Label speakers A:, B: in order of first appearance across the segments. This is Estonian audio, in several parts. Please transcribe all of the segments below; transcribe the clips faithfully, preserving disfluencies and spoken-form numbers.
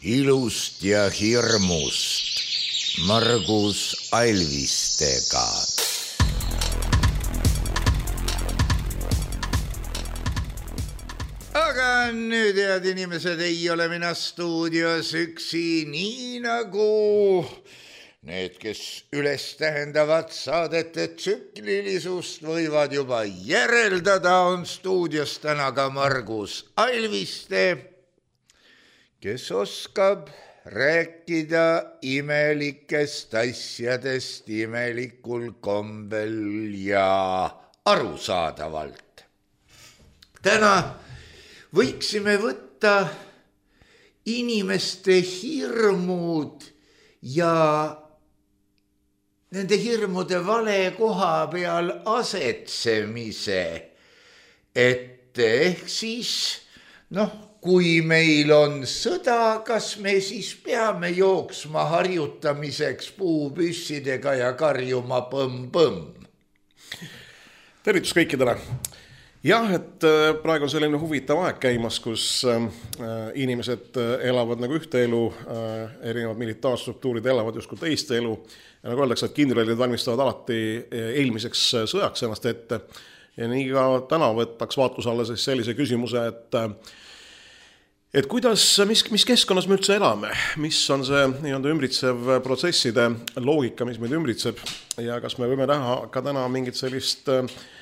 A: ilust ja hirmust Margus Alvistega. Aga nüüd, head inimesed, ei ole mina stuudios üksi, nii nagu need, kes üles tähendavad saadete tsüklilisust, võivad juba järeldada, on stuudios täna ka Margus Alviste, kes oskab rääkida imelikest asjadest imelikul kombel ja arusaadavalt. Täna võiksime võtta inimeste hirmud ja nende hirmude vale koha peal asetsemise ette, ehk siis, noh, kui meil on sõda, kas me siis peame jooksma harjutamiseks puupüssidega ja karjuma põmm-põmm?
B: Tervitus kõikidele! Jah, et praegu on selline huvitav aeg käimas, kus inimesed elavad nagu ühte elu, erinevad militaarstruktuurid elavad justkui teist elu. Ja nagu öeldakse, et kindralid valmistavad alati eelmiseks sõjaks ennast ette. Ja nii ka täna võtaks vaatluse alla siis sellise küsimuse, et et kuidas, mis, mis keskkonnas me üldse elame, mis on see nii-öelda ümbritsev protsesside loogika, mis meid ümbritseb ja kas me võime näha ka täna mingit sellist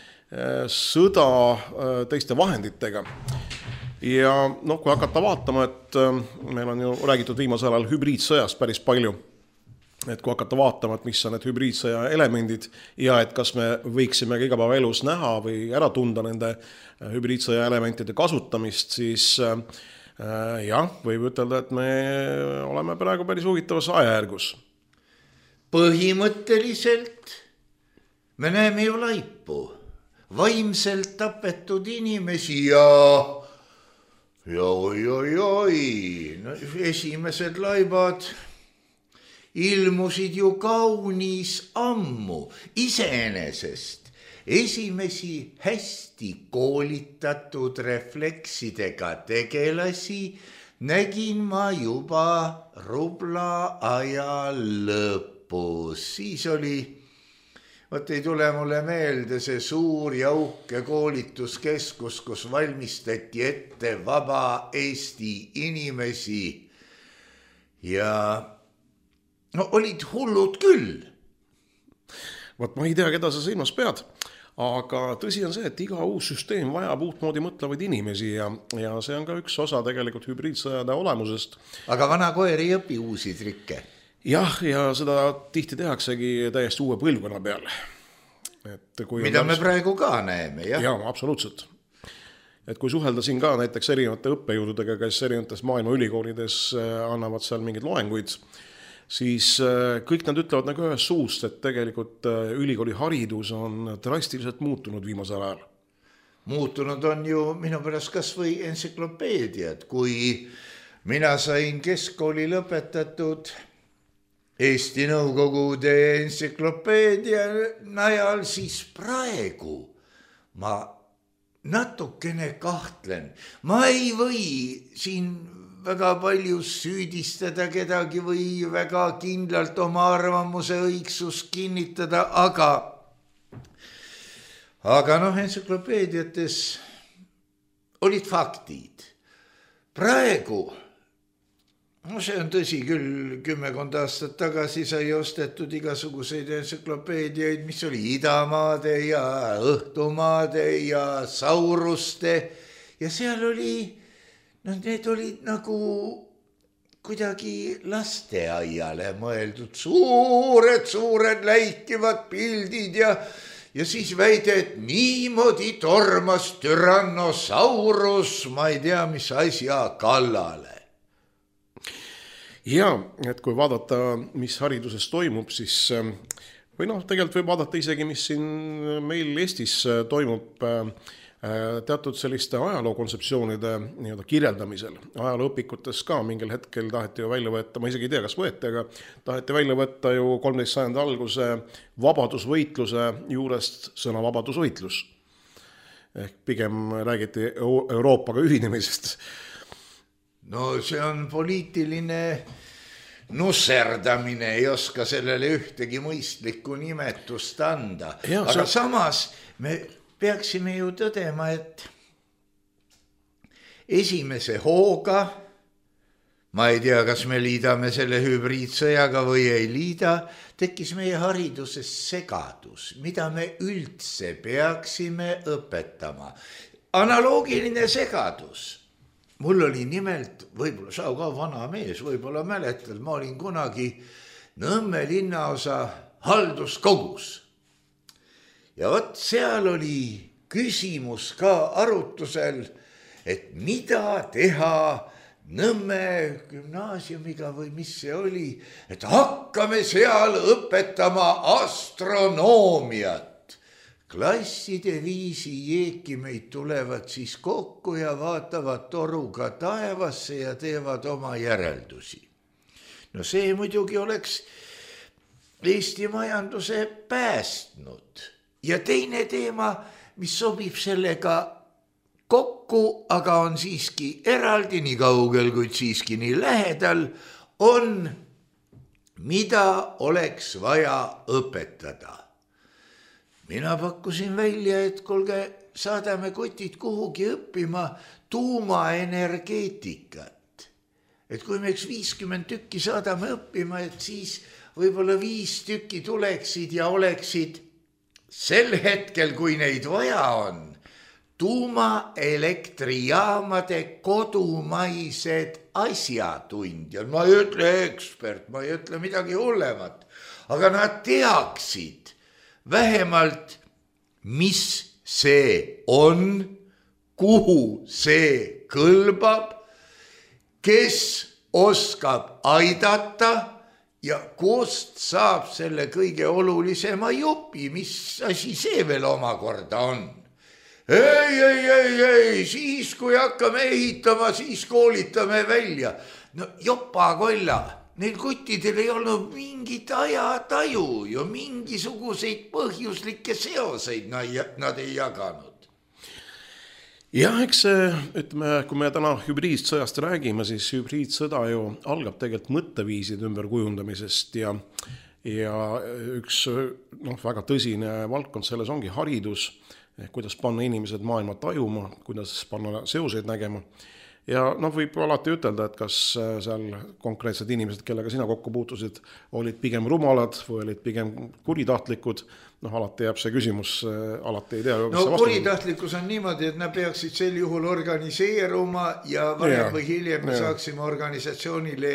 B: sõda teiste vahenditega. Ja noh, kui hakata vaatama, et meil on ju räägitud viimasel ajal hübriidsõjast päris palju, et kui hakata vaatama, et mis on need hübriidsõja elemendid ja et kas me võiksime iga päeva elus näha või ära tunda nende hübriidsõja elementide kasutamist, siis jah, võib ütelda, et me oleme praegu päris huvitavas ajajärgus.
A: Põhimõtteliselt me näeme ju laipu, vaimselt tapetud inimesi ja ja oi, oi, oi, no, esimesed laibad ilmusid ju kaunis ammu, iseenesest esimesi hästi koolitatud refleksidega tegelasi nägin ma juba rubla aja lõpus. Siis oli, võt ei tule mulle meelde see suur ja uhke koolituskeskus, kus valmistati ette vaba Eesti inimesi ja no olid hullud küll.
B: Võt ma ei tea, keda sa silmas pead. Aga tõsi on see, et iga uus süsteem vajab uutmoodi mõtlevaid inimesi ja, ja see on ka üks osa tegelikult hübriidsõjade olemusest.
A: Aga vana koer ei õpi uusi trikke.
B: Jah, ja seda tihti tehaksegi täiesti uue põlvkonna peale. Et kui
A: mida me praegu ka näeme, jah?
B: Jaa, absoluutselt. Et kui suhelda siin ka näiteks erinevate õppejõududega, kes erinevates maailma ülikoolides annavad seal mingeid loenguid, siis kõik nad ütlevad nagu ühes suust, et tegelikult ülikooli haridus on drastiliselt muutunud viimasel ajal.
A: Muutunud on ju minu pärast kas või entsüklopeediad. Kui mina sain keskkooli lõpetatud Eesti Nõukogude entsüklopeedia najal, siis praegu ma natukene kahtlen. Ma ei või siin väga palju süüdistada kedagi või väga kindlalt oma arvamuse õigsust kinnitada, aga aga noh, entsüklopeediates olid faktid. Praegu, no see on tõsi küll, kümmekond aastat tagasi sai ostetud igasuguseid entsüklopeediaid, mis oli idamaade ja õhtumaade ja sauruste ja seal oli no need olid nagu kuidagi lasteaiale mõeldud suured, suured läikivad pildid ja, ja siis väide, et niimoodi tormas Tyrannosaurus, ma ei tea, mis asja kallale.
B: Ja, et kui vaadata, mis hariduses toimub, siis või noh, tegelikult võib vaadata isegi, mis siin meil Eestis toimub teatud selliste ajaloo kontseptsioonide nii-öelda kirjeldamisel. Ajalooõpikutes ka mingil hetkel taheti ju välja võtta, ma isegi ei tea, kas võeti, aga taheti välja võtta ju kolmteist sajandi alguse vabadusvõitluse juurest sõna vabadusvõitlus. Ehk pigem räägiti Euroopaga ühinemisest.
A: no see on poliitiline nusserdamine, ei oska sellele ühtegi mõistlikku nimetust anda. Ja, aga sa... samas me peaksime ju tõdema, et esimese hooga, ma ei tea, kas me liidame selle hübriidsõjaga või ei liida, tekkis meie hariduses segadus, mida me üldse peaksime õpetama. Analoogiline segadus. Mul oli nimelt, võib-olla sa ka vana mees, võib-olla mäletad, ma olin kunagi Nõmme linnaosa halduskogus. Ja vot seal oli küsimus ka arutusel, et mida teha Nõmme gümnaasiumiga või mis see oli, et hakkame seal õpetama astronoomiat. Klasside viisi jeekimeid tulevad siis kokku ja vaatavad toruga taevasse ja teevad oma järeldusi. No see muidugi oleks Eesti majanduse päästnud. Ja teine teema, mis sobib sellega kokku, aga on siiski eraldi, nii kaugel, kuid siiski nii lähedal, on, mida oleks vaja õpetada. Mina pakkusin välja, et kuulge, saadame kotid kuhugi õppima tuumaenergeetikat. Et kui me eks viiskümmend tükki saadame õppima, et siis võib-olla viis tükki tuleksid ja oleksid sel hetkel, kui neid vaja on, tuumaelektrijaamade kodumaised asjatundjad. Ma ei ütle ekspert, ma ei ütle midagi hullemat, aga nad teaksid vähemalt, mis see on, kuhu see kõlbab, kes oskab aidata ja kust saab selle kõige olulisema jupi, mis asi see veel omakorda on. Ei, ei, ei, ei, siis kui hakkame ehitama, siis koolitame välja. No jopa kolla. Neil kuttidel ei olnud mingit ajataju ja mingisuguseid põhjuslikke seoseid nad ei jaganud.
B: Jah, eks ütleme, kui me täna hübriidsõjast räägime, siis hübriidsõda ju algab tegelikult mõtteviiside ümberkujundamisest ja, ja üks noh, väga tõsine valdkond selles ongi haridus, kuidas panna inimesed maailma tajuma, kuidas panna seoseid nägema. Ja noh, võib alati ütelda, et kas seal konkreetsed inimesed, kellega sina kokku puutusid, olid pigem rumalad või olid pigem kuritahtlikud. Noh, alati jääb see küsimus, alati ei tea.
A: No kuritahtlikkus on niimoodi, et nad peaksid sel juhul organiseeruma ja varem või hiljem me saaksime organisatsioonile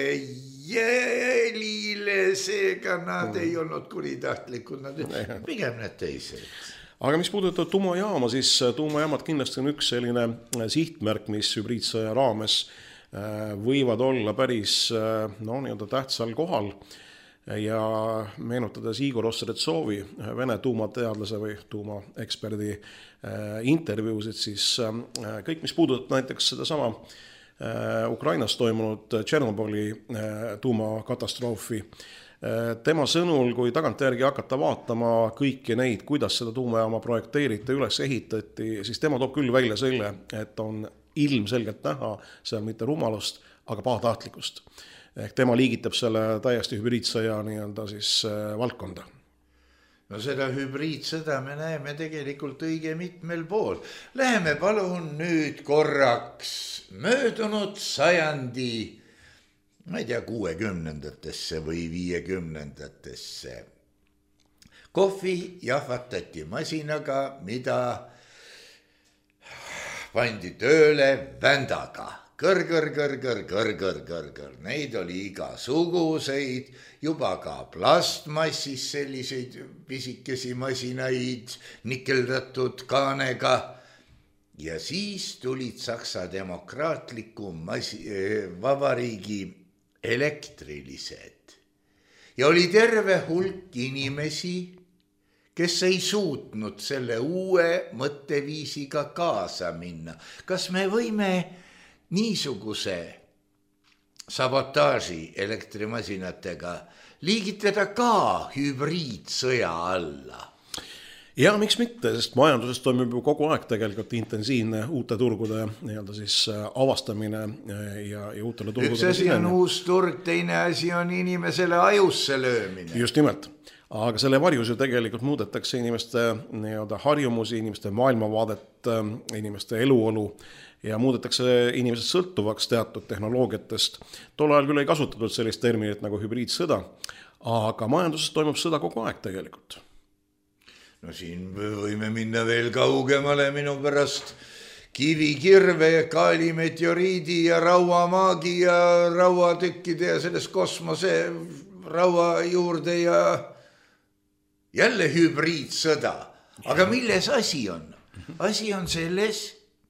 A: jälile, seega nad mm. ei olnud kuritahtlikud, nad pigem need teised.
B: Aga mis puudutab tuumajaama, siis tuumajaamad kindlasti on üks selline sihtmärk, mis hübriidsõja raames võivad olla päris no, nii-öelda tähtsal kohal. Ja meenutades Igor Ostretsovi, Vene tuumateadlase või tuumaeksperdi intervjuusid, siis kõik, mis puudutab näiteks seda sama Ukrainas toimunud Tšernobõli tuumakatastroofi, tema sõnul, kui tagantjärgi hakata vaatama kõiki neid, kuidas seda tuumajaama projekteeriti, üles ehitati, siis tema toob küll välja selle, et on ilmselgelt näha seal mitte rumalust, aga pahatahtlikust. Ehk tema liigitab selle täiesti hübriidsõja nii-öelda siis valdkonda.
A: No seda hübriidsõda me näeme tegelikult õige mitmel pool. Läheme palun nüüd korraks möödunud sajandi ma ei tea, kuuekümnendatesse või viiekümnendatesse. Kohvi jahvatati masinaga, mida pandi tööle vändaga. Kõr, kõr, kõr, kõr, kõr, kõr, kõr, kõr. Neid oli igasuguseid, juba ka plastmassis selliseid pisikesi masinaid nikeldatud kaanega. Ja siis tulid Saksa demokraatliku masi- vabariigi elektrilised. Ja oli terve hulk inimesi, kes ei suutnud selle uue mõtteviisiga kaasa minna. Kas me võime niisuguse sabotaaži elektrimasinatega liigitada ka hübriidsõja alla?
B: Ja miks mitte, sest majanduses toimub ju kogu aeg tegelikult intensiivne uute turgude nii-öelda siis avastamine ja, ja uutele turgudele.
A: Üks asi on uus turg, teine asi on inimesele ajusse löömine.
B: Just nimelt. Aga selle varjus ju tegelikult muudetakse inimeste nii-öelda harjumusi, inimeste maailmavaadet, inimeste eluolu ja muudetakse inimesed sõltuvaks teatud tehnoloogiatest. Tol ajal küll ei kasutatud sellist terminit nagu hübriidsõda, aga majanduses toimub sõda kogu aeg tegelikult.
A: No siin võime minna veel kaugemale minu pärast kivikirve, kaalimeteoriidi ja rauamaagi ja rauatükkide ja sellest kosmose raua juurde ja jälle hübriidsõda. Aga milles asi on? Asi on selles,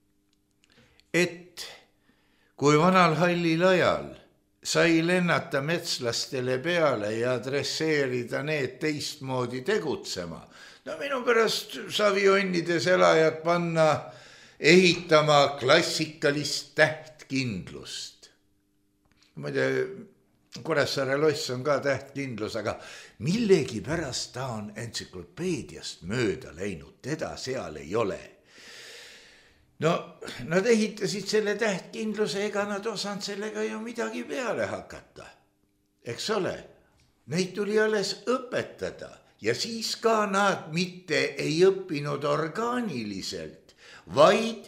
A: et kui vanal hallil ajal sai lennata metslastele peale ja adresseerida need teistmoodi tegutsema, no minu pärast savionnides elajad panna ehitama klassikalist tähtkindlust. Muide, Kuressaare loss on ka tähtkindlus, aga millegi pärast ta on entsüklopeediast mööda läinud, teda seal ei ole. No, nad ehitasid selle tähtkindluse, ega nad osanud sellega ju midagi peale hakata. Eks ole, neid tuli alles õpetada. Ja siis ka nad mitte ei õppinud orgaaniliselt, vaid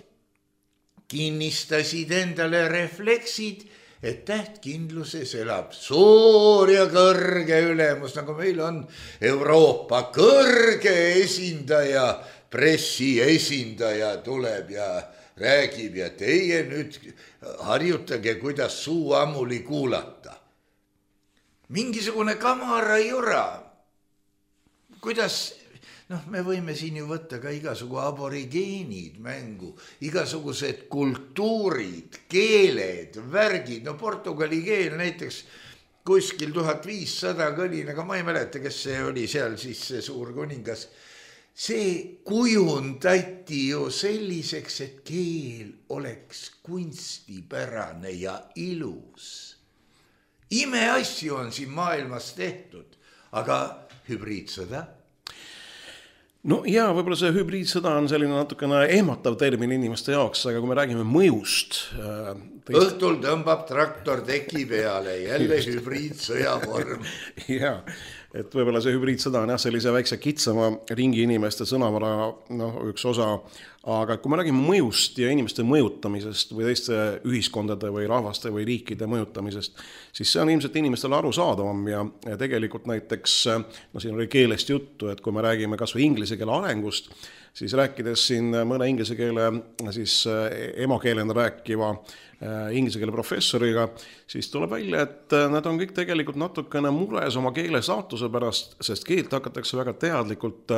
A: kinnistasid endale refleksid, et tähtkindluses elab suur ja kõrge ülemus, nagu meil on Euroopa kõrge esindaja, pressi esindaja tuleb ja räägib ja teie nüüd harjutage, kuidas suu ammuli kuulata. Mingisugune kamara jura. Kuidas, noh, me võime siin ju võtta ka igasugu aborigeenid mängu, igasugused kultuurid, keeled, värgid, no Portugali keel näiteks kuskil tuhat viissada kõlin, aga ma ei mäleta, kes see oli seal siis see suur kuningas. See kujundati ju selliseks, et keel oleks kunstipärane ja ilus. Imeasju on siin maailmas tehtud, aga hübriidsõda?
B: No ja võib-olla see hübriidsõda on selline natukene ehmatav termin inimeste jaoks, aga kui me räägime mõjust...
A: Teist... Õhtul tõmbab traktor teki peale, jälle hübriidsõja vorm.
B: Ja, et võib-olla see hübriidsõda on jah, sellise väikse kitsama ringi inimeste sõnavara no, üks osa, aga kui me räägime mõjust ja inimeste mõjutamisest või teiste ühiskondade või rahvaste või riikide mõjutamisest, siis see on ilmselt inimestele arusaadavam ja, ja tegelikult näiteks, no siin oli keelest juttu, et kui me räägime kas või inglise keele arengust, siis rääkides siin mõne inglise keele siis emakeelena rääkiva inglise keele professoriga, siis tuleb välja, et nad on kõik tegelikult natukene mures oma keele saatuse pärast, sest keelt hakatakse väga teadlikult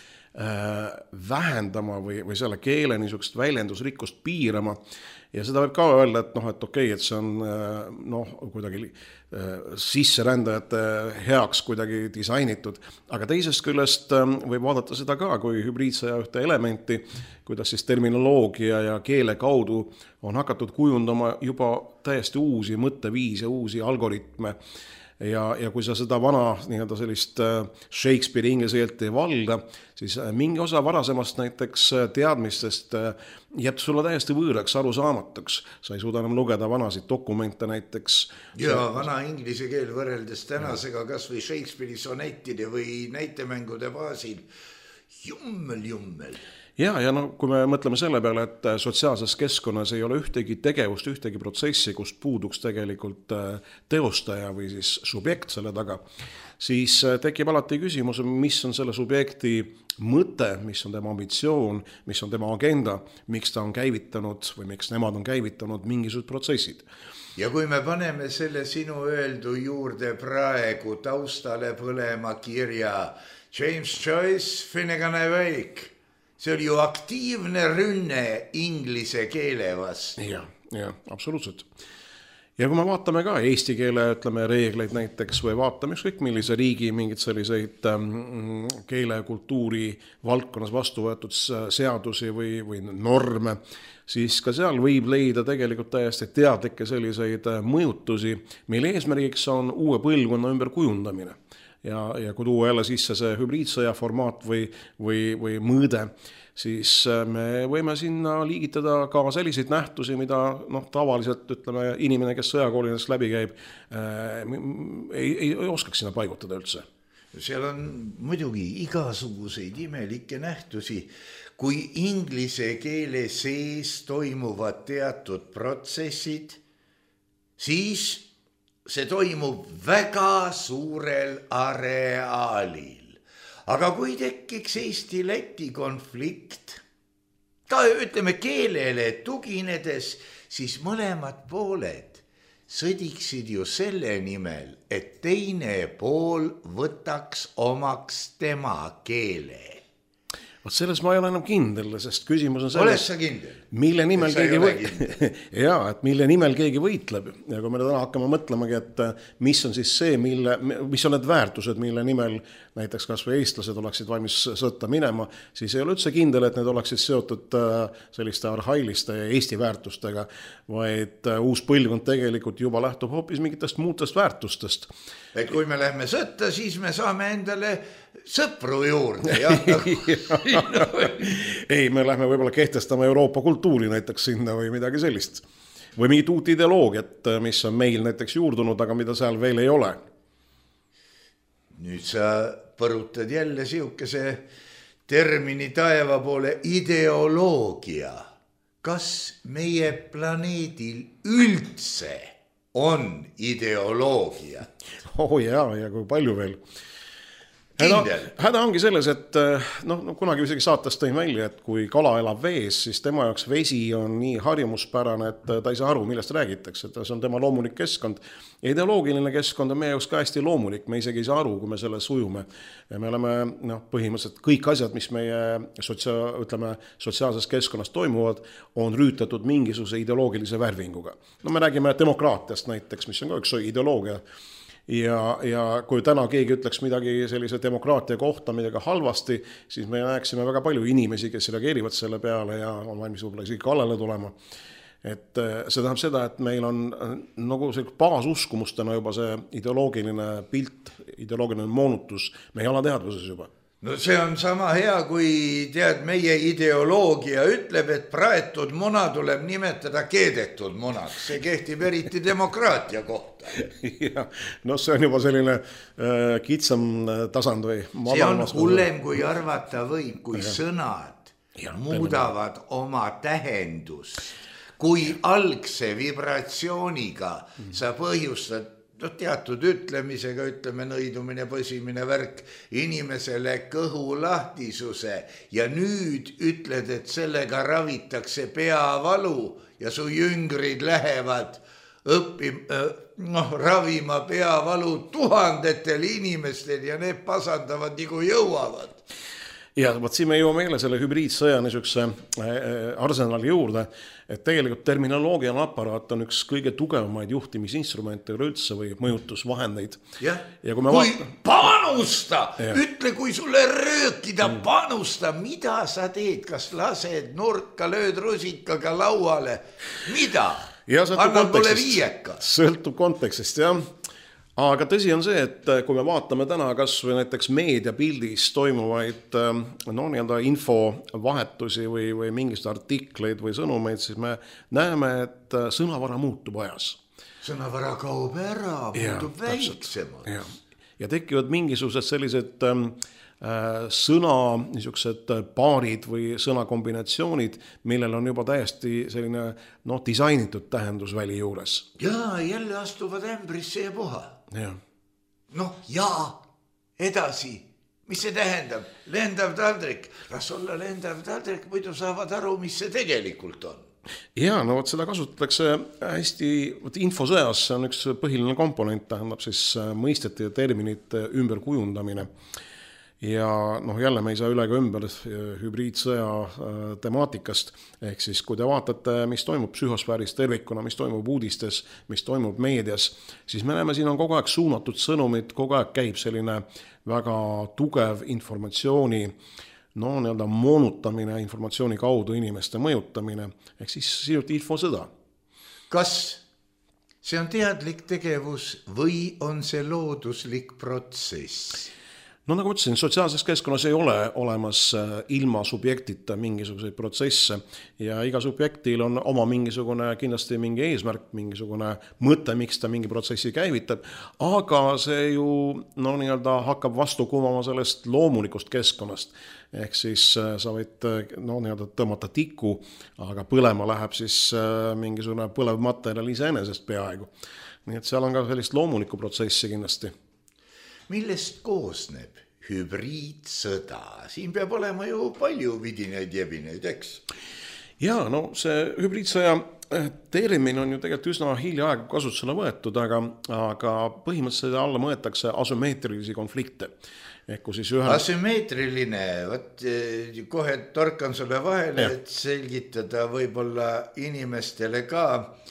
B: vähendama või, või selle keele niisugust väljendusrikkust piirama. Ja seda võib ka öelda, et, noh, et okei, et see on noh, kuidagi sisserändajate heaks kuidagi disainitud, aga teisest küljest võib vaadata seda ka, kui hübriidsõja ühte elementi, kuidas siis terminoloogia ja keele kaudu on hakatud kujundama juba täiesti uusi mõtteviise, uusi algoritme. Ja, ja kui sa seda vana nii-öelda sellist Shakespeare inglise keelt ei valda, siis mingi osa varasemast näiteks teadmistest jääb sulle täiesti võõraks arusaamatuks. Sa ei suuda enam lugeda vanasid dokumente näiteks.
A: Ja vana inglise keel võrreldes tänasega kas või Shakespeare'i sonettide või näitemängude baasil. Jummel, jummel.
B: Ja, ja no, kui me mõtleme selle peale, et sotsiaalses keskkonnas ei ole ühtegi tegevust, ühtegi protsessi, kus puuduks tegelikult teostaja või siis subjekt selle taga, siis tekib alati küsimus, mis on selle subjekti mõte, mis on tema ambitsioon, mis on tema agenda, miks ta on käivitanud või miks nemad on käivitanud mingisugused protsessid.
A: Ja kui me paneme selle sinu öeldu juurde praegu taustale põlema kirja James Joyce, Finnegan Awake, see oli ju aktiivne rünne inglise keele vastu.
B: Ja, ja, absoluutselt. Ja kui me vaatame ka eesti keele, ütleme, reegleid näiteks või vaatame ükskõik millise riigi mingid selliseid ähm, keele ja kultuuri valdkonnas vastu võetud seadusi või, või norme, siis ka seal võib leida tegelikult täiesti teadlikke selliseid mõjutusi, mille eesmärgiks on uue põlvkonna ümber kujundamine. ja, ja kui tuua jälle sisse see hübriidsõja formaat või, või, või mõõde, siis me võime sinna liigitada ka selliseid nähtusi, mida noh, tavaliselt ütleme, inimene, kes sõjakoolinast läbi käib, ei, ei oskaks sinna paigutada üldse.
A: Seal on muidugi igasuguseid imelikke nähtusi, kui inglise keele sees toimuvad teatud protsessid, siis see toimub väga suurel areaalil. Aga kui tekiks Eesti-Läti konflikt, ka ütleme keelele tuginedes, siis mõlemad pooled sõdiksid ju selle nimel, et teine pool võtaks omaks tema keele.
B: Vot selles ma ei ole enam kindel, sest küsimus on selles,
A: Oles sa kindel?
B: Mille nimel keegi võitleb. Jaa, et mille nimel keegi võitleb. Ja kui me täna hakkame mõtlemagi, et mis on siis see, mille, mis on need väärtused, mille nimel näiteks kas või eestlased oleksid valmis sõtta minema, siis ei ole üldse kindel, et need oleksid seotud selliste arhailiste Eesti väärtustega, vaid uus põlvkond tegelikult juba lähtub hoopis mingitest muutest väärtustest.
A: Et kui me lähme sõtta, siis me saame endale sõpru juurde. Ja?
B: Ei, me lähme võib-olla kehtestama Euroopa kultuuri näiteks sinna või midagi sellist. Või mingit uut ideoloogiat, mis on meil näiteks juurdunud, aga mida seal veel ei ole.
A: Nüüd sa põrutad jälle siukese termini taeva poole ideoloogia. Kas meie planeedil üldse on ideoloogia?
B: Oh jaa, ja kui palju veel.
A: Kindel.
B: Häda ongi selles, et noh, no, kunagi isegi saates tõin välja, et kui kala elab vees, siis tema jaoks vesi on nii harjumuspärane, et ta ei saa aru, millest räägitakse, et see on tema loomulik keskkond. Ideoloogiline keskkond on meie jaoks ka hästi loomulik, me isegi ei saa aru, kui me selle sujume. Ja me oleme noh, põhimõtteliselt kõik asjad, mis meie sotsia, ütleme, sotsiaalses keskkonnas toimuvad, on rüütatud mingisuguse ideoloogilise värvinguga. No me räägime demokraatiast näiteks, mis on ka üks ideoloogia. Ja, ja kui täna keegi ütleks midagi sellise demokraatia kohta, midagi halvasti, siis me näeksime väga palju inimesi, kes reageerivad selle peale ja on valmis võib-olla isegi kallale tulema. Et see tähendab seda, et meil on nagu see baasuskumustena juba see ideoloogiline pilt, ideoloogiline moonutus meie alateadvuses juba.
A: No see on sama hea, kui tead, meie ideoloogia ütleb, et praetud muna tuleb nimetada keedetud munaks. See kehtib eriti demokraatia kohta.
B: Ja, no see on juba selline äh, kitsam tasand või?
A: See on hullem, kui arvata võib, kui ja. Sõnad ja, muudavad teine. Oma tähendust. Kui algse vibratsiooniga mm. sa põhjustad no, teatud ütlemisega, ütleme nõidumine, põsimine, värk, inimesele kõhu lahtisuse ja nüüd ütled, et sellega ravitakse peavalu ja su jüngrid lähevad õppim, noh, ravima peavalu tuhandetel inimestel ja need pasandavad nii kui jõuavad.
B: Ja võt siin me jõuame meile selle hübriidsõja niisuguse arsenali juurde, et tegelikult terminoloogiline aparaat on üks kõige tugevamaid juhtimisinstrumente üldse või mõjutusvahendeid.
A: Ja,
B: ja
A: kui, kui vaata... panusta, ja. Ütle, kui sulle röökida, panusta, mida sa teed, kas lased nurka, lööd rusikaga lauale, mida? Annab mulle viieka.
B: Sõltub kontekstist, jah. Aga tõsi on see, et kui me vaatame täna kas või näiteks meediapildis toimuvaid no, nii-öelda infovahetusi või, või mingist artikleid või sõnumeid, siis me näeme, et sõnavara muutub ajas.
A: Sõnavara kaob ära, muutub väiksemalt.
B: Ja. ja tekivad mingisugused sellised äh, sõna, niisugused paarid või sõnakombinatsioonid, millel on juba täiesti selline no, disainitud tähendusväli juures.
A: Ja jälle astuvad ämbrisse ja puha.
B: Ja.
A: Noh, ja edasi, mis see tähendab? Lendav taldrik, las olla lendav taldrik, muidu saavad aru, mis see tegelikult on.
B: Ja, no võt seda kasutatakse hästi, võt infosõjas on üks põhiline komponent, tähendab siis mõistete ja terminite ümberkujundamine. Ja noh, jälle me ei saa üle ka ümber hübriidsõja temaatikast, ehk siis kui te vaatate, mis toimub psühhosfääris tervikuna, mis toimub uudistes, mis toimub meedias, siis me näeme, siin on kogu aeg suunatud sõnumid, kogu aeg käib selline väga tugev informatsiooni, no nii-öelda moonutamine, informatsiooni kaudu inimeste mõjutamine, ehk siis sinuti infosõda.
A: Kas see on teadlik tegevus või on see looduslik protsess?
B: No nagu ma ütlesin, sotsiaalses keskkonnas ei ole olemas ilma subjektita mingisuguseid protsesse ja iga subjektil on oma mingisugune kindlasti mingi eesmärk, mingisugune mõte, miks ta mingi protsessi käivitab, aga see ju no, nii-öelda hakkab vastu kumama sellest loomulikust keskkonnast. Ehk siis sa võid no, nii-öelda tõmmata tiku, aga põlema läheb siis mingisugune põlev materjal iseenesest peaaegu. Nii et seal on ka sellist loomulikku protsessi kindlasti.
A: Millest koosneb hübriidsõda? Siin peab olema ju palju vidineid jebineid, eks?
B: Jaa, no see hübriidsõja termin on ju tegelikult üsna hiljaaegu kasutusele võetud, aga, aga põhimõtteliselt alla mõetakse asümmeetrilisi konflikte. Siis ühe...
A: Asümmeetriline, võt, kohe torkan sulle vahele, ja. Et selgitada võib-olla inimestele ka.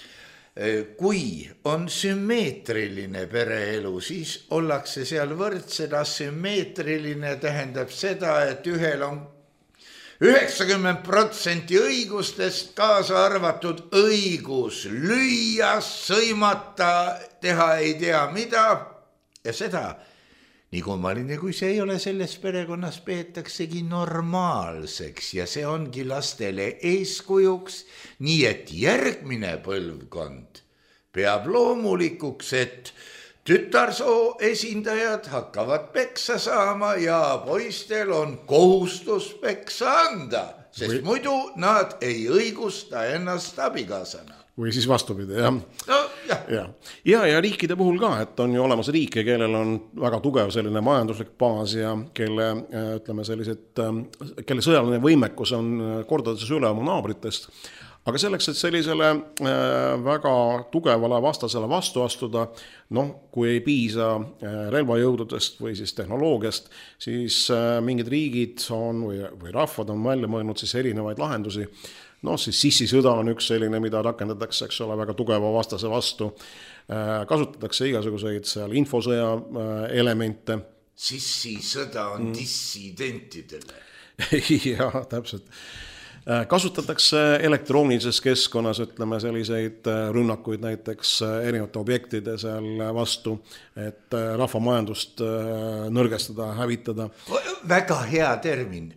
A: Kui on sümmeetriline pereelu, siis ollakse seal võrdsed. Asümmeetriline tähendab seda, et ühel on üheksakümmend protsenti õigustest, kaasa arvatud õigus lüüa, sõimata, teha ei tea mida ja seda nii kummaline, kui see ei ole selles perekonnas peetaksegi normaalseks ja see ongi lastele eeskujuks, nii et järgmine põlvkond peab loomulikuks, et tütarsoo esindajad hakkavad peksa saama ja poistel on kohustus peksa anda, sest või... muidu nad ei õigusta ennast abikaasana.
B: Või siis vastupidi, jah.
A: No, jah.
B: Ja. Ja, ja riikide puhul ka, et on ju olemas riike, kellel on väga tugev selline majanduslik baas ja kelle, ütleme sellised, kelle sõjaline võimekus on kordades üle oma naabritest. Aga selleks, et sellisele väga tugevale vastasele vastu astuda, noh, kui ei piisa relvajõududest või siis tehnoloogiast, siis mingid riigid on või, või rahvad on välja mõelnud siis erinevaid lahendusi. No siis sissisõda on üks selline, mida rakendatakse, eks ole, väga tugeva vastase vastu. Kasutatakse igasuguseid seal infosõja elemente.
A: Sissisõda on mm. dissidentidele.
B: Jah, täpselt. Kasutatakse elektroonilises keskkonnas, ütleme, selliseid rünnakuid näiteks erinevate objektide seal vastu, et rahvamajandust nõrgestada, hävitada.
A: Väga hea termin,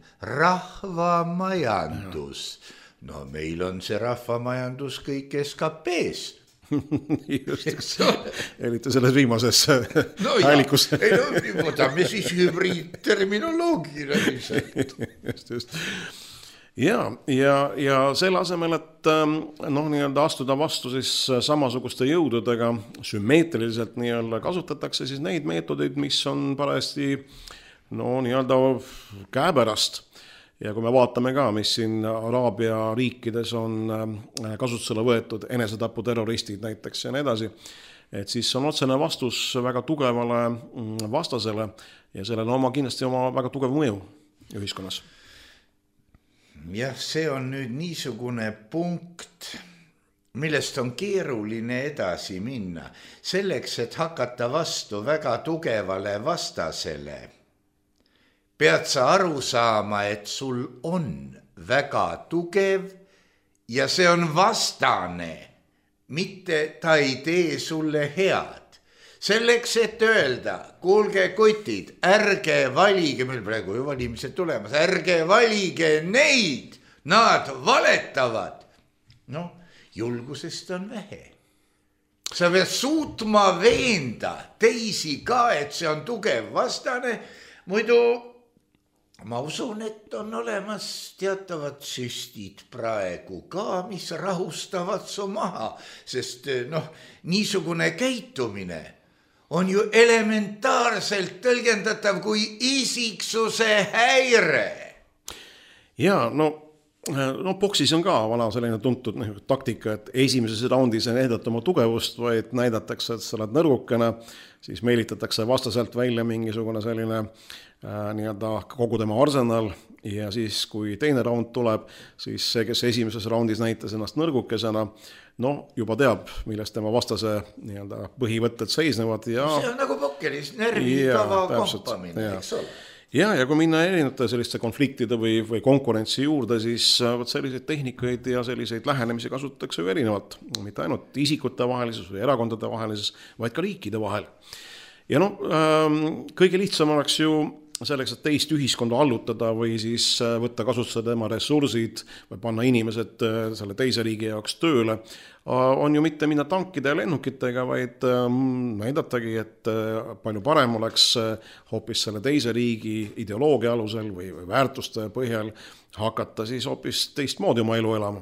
A: rahvamajandus. Ja. No meil on see rahvamajandus kõik S K P-st.
B: Just, eriti selles viimases
A: no häällikus. Ei no, võtame siis hübriidterminoloogina lihtsalt.
B: Just, just. Ja, ja, ja selle asemel, et noh, nii-öelda astuda vastu siis samasuguste jõududega sümmeetriliselt nii-öelda kasutatakse siis neid meetodeid, mis on parajasti no, nii-öelda käepärast. Ja kui me vaatame ka, mis siin Araabia riikides on kasutusele võetud enesetapu terroristid näiteks ja nii edasi, et siis on otsene vastus väga tugevale vastasele ja sellel on oma, kindlasti oma väga tugev mõju ühiskonnas.
A: Jah, see on nüüd niisugune punkt, millest on keeruline edasi minna. Selleks, et hakata vastu väga tugevale vastasele, pead sa aru saama, et sul on väga tugev ja see on vastane, mitte ta ei tee sulle head. Selleks, et öelda, kuulge kutid, ärge valige, meil praegu ju valimised tulemas, ärge valige neid, nad valetavad. No, julgusest on vähe. Sa pead suutma veenda teisi ka, et see on tugev vastane, muidu ma usun, et on olemas teatavad süstid praegu ka, mis rahustavad su maha, sest noh, niisugune käitumine on ju elementaarselt tõlgendatav kui isiksuse häire.
B: Ja, no, no boksis on ka vana selline tuntud taktika, et esimeses raundis ei näidata oma tugevust, vaid näidatakse, et sa oled nõrgukene, siis meelitatakse vastaselt välja mingisugune selline äh, nii-öelda kogu tema arsenal ja siis, kui teine raund tuleb, siis see, kes esimeses raundis näitas ennast nõrgukesena, no juba teab, millest tema vastase nii-öelda põhivõtted seisnevad. Ja...
A: see on nagu pokkeris närvikava kompamine, eks ole.
B: Ja, ja kui minna erinevate selliste konfliktide või, või konkurentsi juurde, siis võt selliseid tehnikaid ja selliseid lähenemisi kasutatakse ju erinevalt. Mitte ainult isikute vahelises või erakondade vahelises, vaid ka riikide vahel. Ja no, kõige lihtsam oleks ju selleks, et teist ühiskonda allutada või siis võtta kasutada tema ressursid või panna inimesed selle teise riigi jaoks tööle, on ju mitte minna tankide ja lennukitega, vaid näidatagi, et palju parem oleks hoopis selle teise riigi ideoloogia alusel või väärtuste põhjal hakata siis hoopis teistmoodi oma elu elama.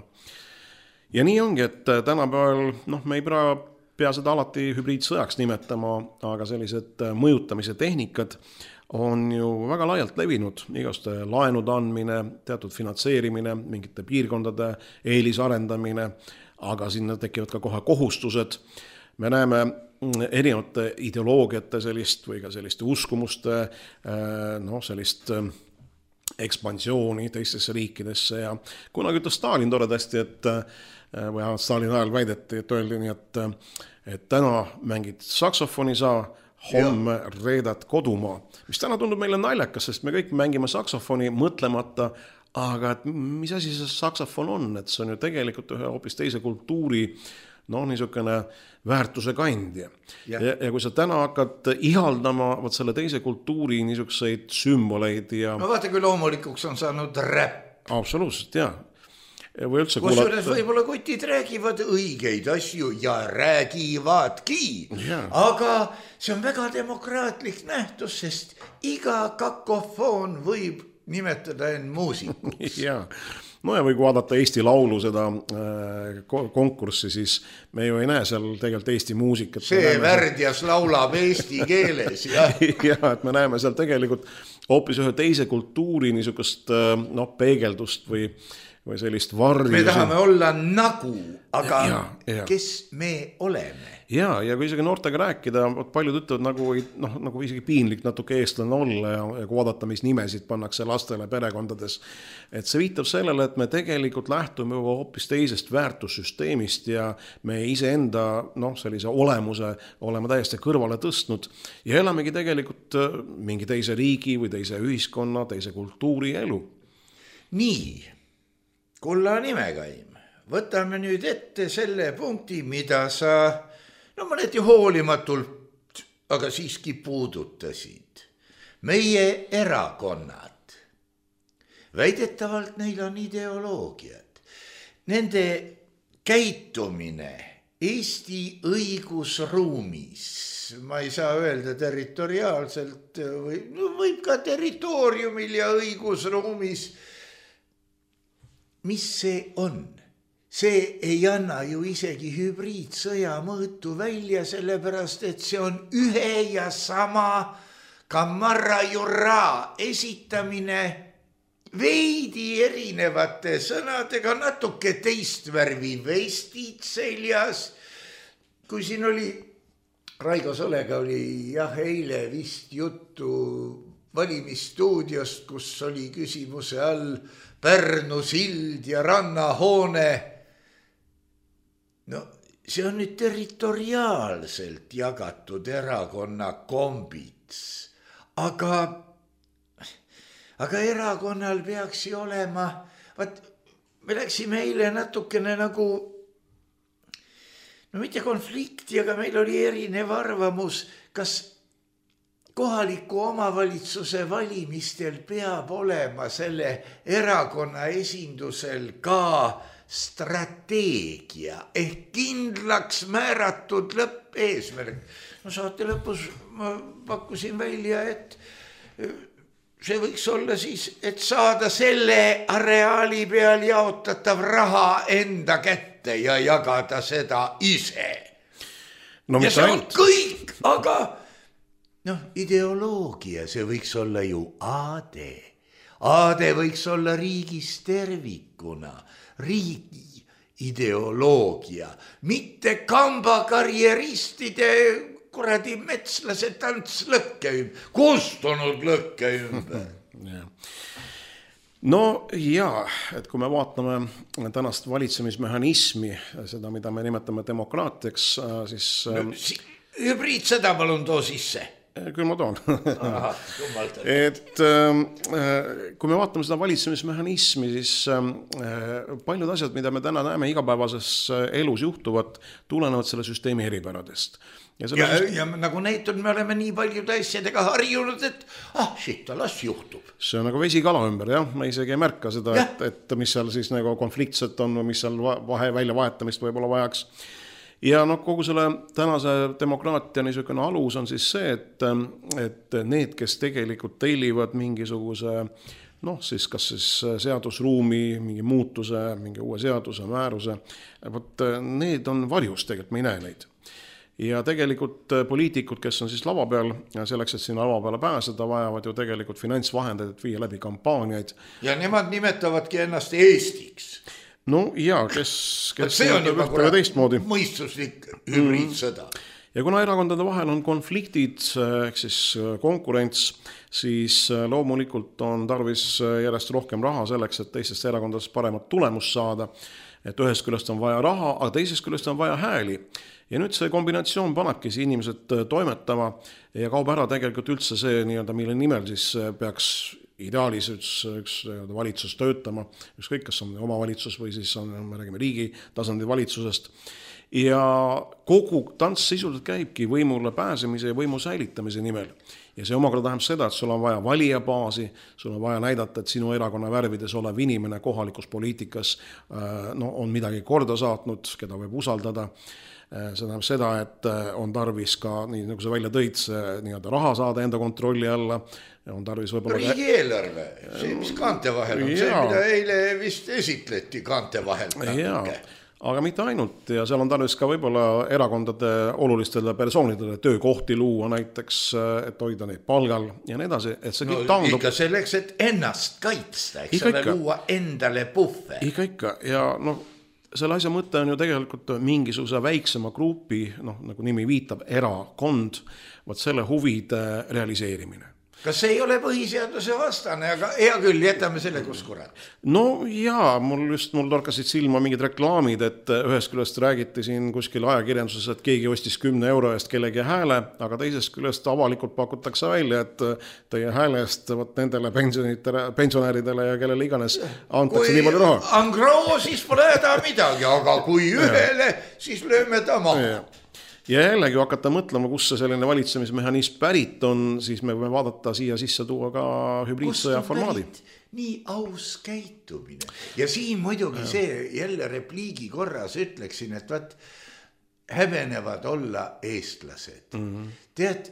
B: Ja nii ongi, et tänapäeval no, me ei pea, pea seda alati hübriidsõjaks nimetama, aga sellised mõjutamise tehnikad on ju väga laialt levinud, igast laenude andmine, teatud finantseerimine, mingite piirkondade eelisarendamine, aga sinna tekivad ka kohe kohustused. Me näeme erinevate ideoloogiate sellist või ka selliste uskumuste no, sellist ekspansiooni teistesse riikidesse ja kunagi ütles Stalin toredasti, et või Stalini ajal väideti, et öeldi nii, et, et täna mängid saksofoni saa, homme reedad kodumaa, mis täna tundub meile naljakas, sest me kõik mängime saksofoni mõtlemata, aga et mis asi see saksofon on, et see on ju tegelikult ühe hoopis teise kultuuri no niisugune väärtuse kandja. Ja. Ja, ja kui sa täna hakkad ihaldama võt selle teise kultuuri niisuguseid sümboleid ja...
A: No vaata, kui loomulikuks on saanud räpp.
B: Absoluutselt, jah. Või üldse
A: kus kuulat... võib-olla kutid räägivad õigeid asju ja räägivadki, yeah. Aga see on väga demokraatlik nähtus, sest iga kakofoon võib nimetada end muusikuks.
B: Ja. No ja või kui vaadata Eesti Laulu seda äh, konkurssi, siis me ju ei näe seal tegelikult Eesti muusikat.
A: See Värdjas seal... laulab eesti keeles. Ja.
B: Ja, et me näeme seal tegelikult hoopis ühe teise kultuuri niisugust äh, no, peegeldust või või sellist varju.
A: Me tahame olla nagu, aga ja, ja. Kes me oleme?
B: Ja, ja kui isegi noortega rääkida, paljud ütlevad nagu, noh, nagu isegi piinlik natuke eestlane olla ja, ja kui vaadata, mis nimesid pannakse lastele perekondades. Et see viitab sellele, et me tegelikult lähtume juba hoopis teisest väärtussüsteemist ja me iseenda noh, sellise olemuse oleme täiesti kõrvale tõstnud ja elamegi tegelikult mingi teise riigi või teise ühiskonna, teise kultuuri elu.
A: Nii. Kulla Nimekaim, võtame nüüd ette selle punkti, mida sa, no mõneti hoolimatult, aga siiski puudutasid. Meie erakonnad. Väidetavalt neil on ideoloogiad. Nende käitumine Eesti õigusruumis, ma ei saa öelda territoriaalselt, või, no võib ka territooriumil ja õigusruumis, mis see on? See ei anna ju isegi hübriidsõja mõõtu välja, sellepärast, et see on ühe ja sama kamarra jura esitamine veidi erinevate sõnadega, natuke teist värvi vestid seljas. Kui siin oli, Raigo Solega oli jah, eile vist juttu valimisstuudiost, kus oli küsimuse all Pärnu sild ja rannahoone. No see on nüüd territoriaalselt jagatud erakonna kombits, aga, aga erakonnal peaks ju olema, vaat me läksime eile natukene nagu, no mitte konflikti, aga meil oli erinev arvamus, kas kohaliku omavalitsuse valimistel peab olema selle erakonna esindusel ka strateegia ehk kindlaks määratud lõppeesmärk. No saate lõpus ma pakkusin välja, et see võiks olla siis, et saada selle areaali peal jaotatav raha enda kätte ja jagada seda ise. No, ja see on kõik, aga noh, ideoloogia, see võiks olla ju aade. Aade võiks olla riigis tervikuna, riigi ideoloogia, mitte kambakarjeristide kuradi metslase tants lõkke ümber, kustunud lõkke ümber.
B: No jaa, et kui me vaatame tänast valitsemismehhanismi, seda, mida me nimetame demokraatiaks, siis...
A: No, hübriidsõda palun too sisse.
B: Küll ma toon.
A: Aha,
B: et kui me vaatame seda valitsemismehhanismi, siis paljud asjad, mida me täna näeme igapäevases elus juhtuvad, tulenevad selle süsteemi eripäradest.
A: Ja, ja, süst... ja nagu näitud, me oleme nii paljude asjadega harjunud, et ah, shit, las juhtub.
B: See on nagu vesi kala ümber, jah. Me isegi ei märka seda, et, et mis seal siis nagu konfliktset on või mis seal vahe välja vahetamist võib-olla vajaks. Ja no kogu selle tänase demokraatia niisugune alus on siis see, et, et need, kes tegelikult tellivad mingisuguse, noh siis kas siis seadusruumi, mingi muutuse, mingi uue seaduse, määruse, võt need on varjus tegelikult, me ei näe neid. Ja tegelikult poliitikud, kes on siis lava peal, selleks, et sinna lava peale pääseda, vajavad ju tegelikult finantsvahendeid, et viia läbi kampaaniaid.
A: Ja nemad nimetavadki ennast Eestiks.
B: No jaa, kes, kes
A: see on juba kurat
B: teistmoodi.
A: Mõistuslik hübriidsõda.
B: Ja kuna erakondade vahel on konfliktid, ehk siis konkurents, siis loomulikult on tarvis järjest rohkem raha selleks, et teistest erakondadest paremat tulemust saada. Et ühest küljest on vaja raha, aga teisest küljest on vaja hääli. Ja nüüd see kombinatsioon panebki see inimesed toimetama ja kaob ära tegelikult üldse see, nii-öelda, mille nimel siis peaks ideaalis üks, üks valitsus töötama, ükskõik, kas on omavalitsus või siis on, me räägime riigi tasandi valitsusest. Ja kogu tants sisuliselt käibki võimule pääsemise ja võimu säilitamise nimel. Ja see omakorda tähendab seda, et sul on vaja valijabaasi, sul on vaja näidata, et sinu erakonna värvides olev inimene kohalikus poliitikas no, on midagi korda saatnud, keda võib usaldada. See tähendab seda, et on tarvis ka, nii nagu sa välja tõid, nii-öelda raha saada enda kontrolli alla. On tarvis võibolla...
A: Riigi eelarve, see mis kaante vahel on, see mida eile vist esitleti kaante vahel.
B: Jaa, aga mitte ainult ja seal on tarvis ka võibolla erakondade olulistele persoonidele töökohti luua näiteks, et hoida neid palgal ja nii edasi. Et see
A: no, taandub... Ikka selleks, et ennast kaitsta, eks ole luua endale puhve.
B: Ikka ikka ja noh, selle asja mõte on ju tegelikult mingisuguse väiksema grupi, noh, nagu nimi viitab, erakond, vaat selle huvide realiseerimine.
A: Kas see ei ole põhiseaduse vastane, aga hea küll, jätame selle kus kurat.
B: No jaa, mul just mul torkasid silma mingid reklaamid, et ühest küljest räägiti siin kuskil ajakirjanduses, et keegi ostis kümne euro eest kellegi hääle, aga teisest küljest avalikult pakutakse välja, et teie hääle eest võt nendele pensionäridele ja kellele iganes antakse nii palju raha.
A: Kui angroo, siis pole häda midagi, aga kui ühele, siis lööme ta maha.
B: Ja jällegi hakata mõtlema, kus see selline valitsemismehhanism pärit on, siis me võime vaadata siia sisse tuua ka hübriidsõja formaadi.
A: Nii aus käitumine. Ja siin muidugi ja. See jälle repliigi korras ütleksin, et vaat häbenevad olla eestlased. Mm-hmm. Tead,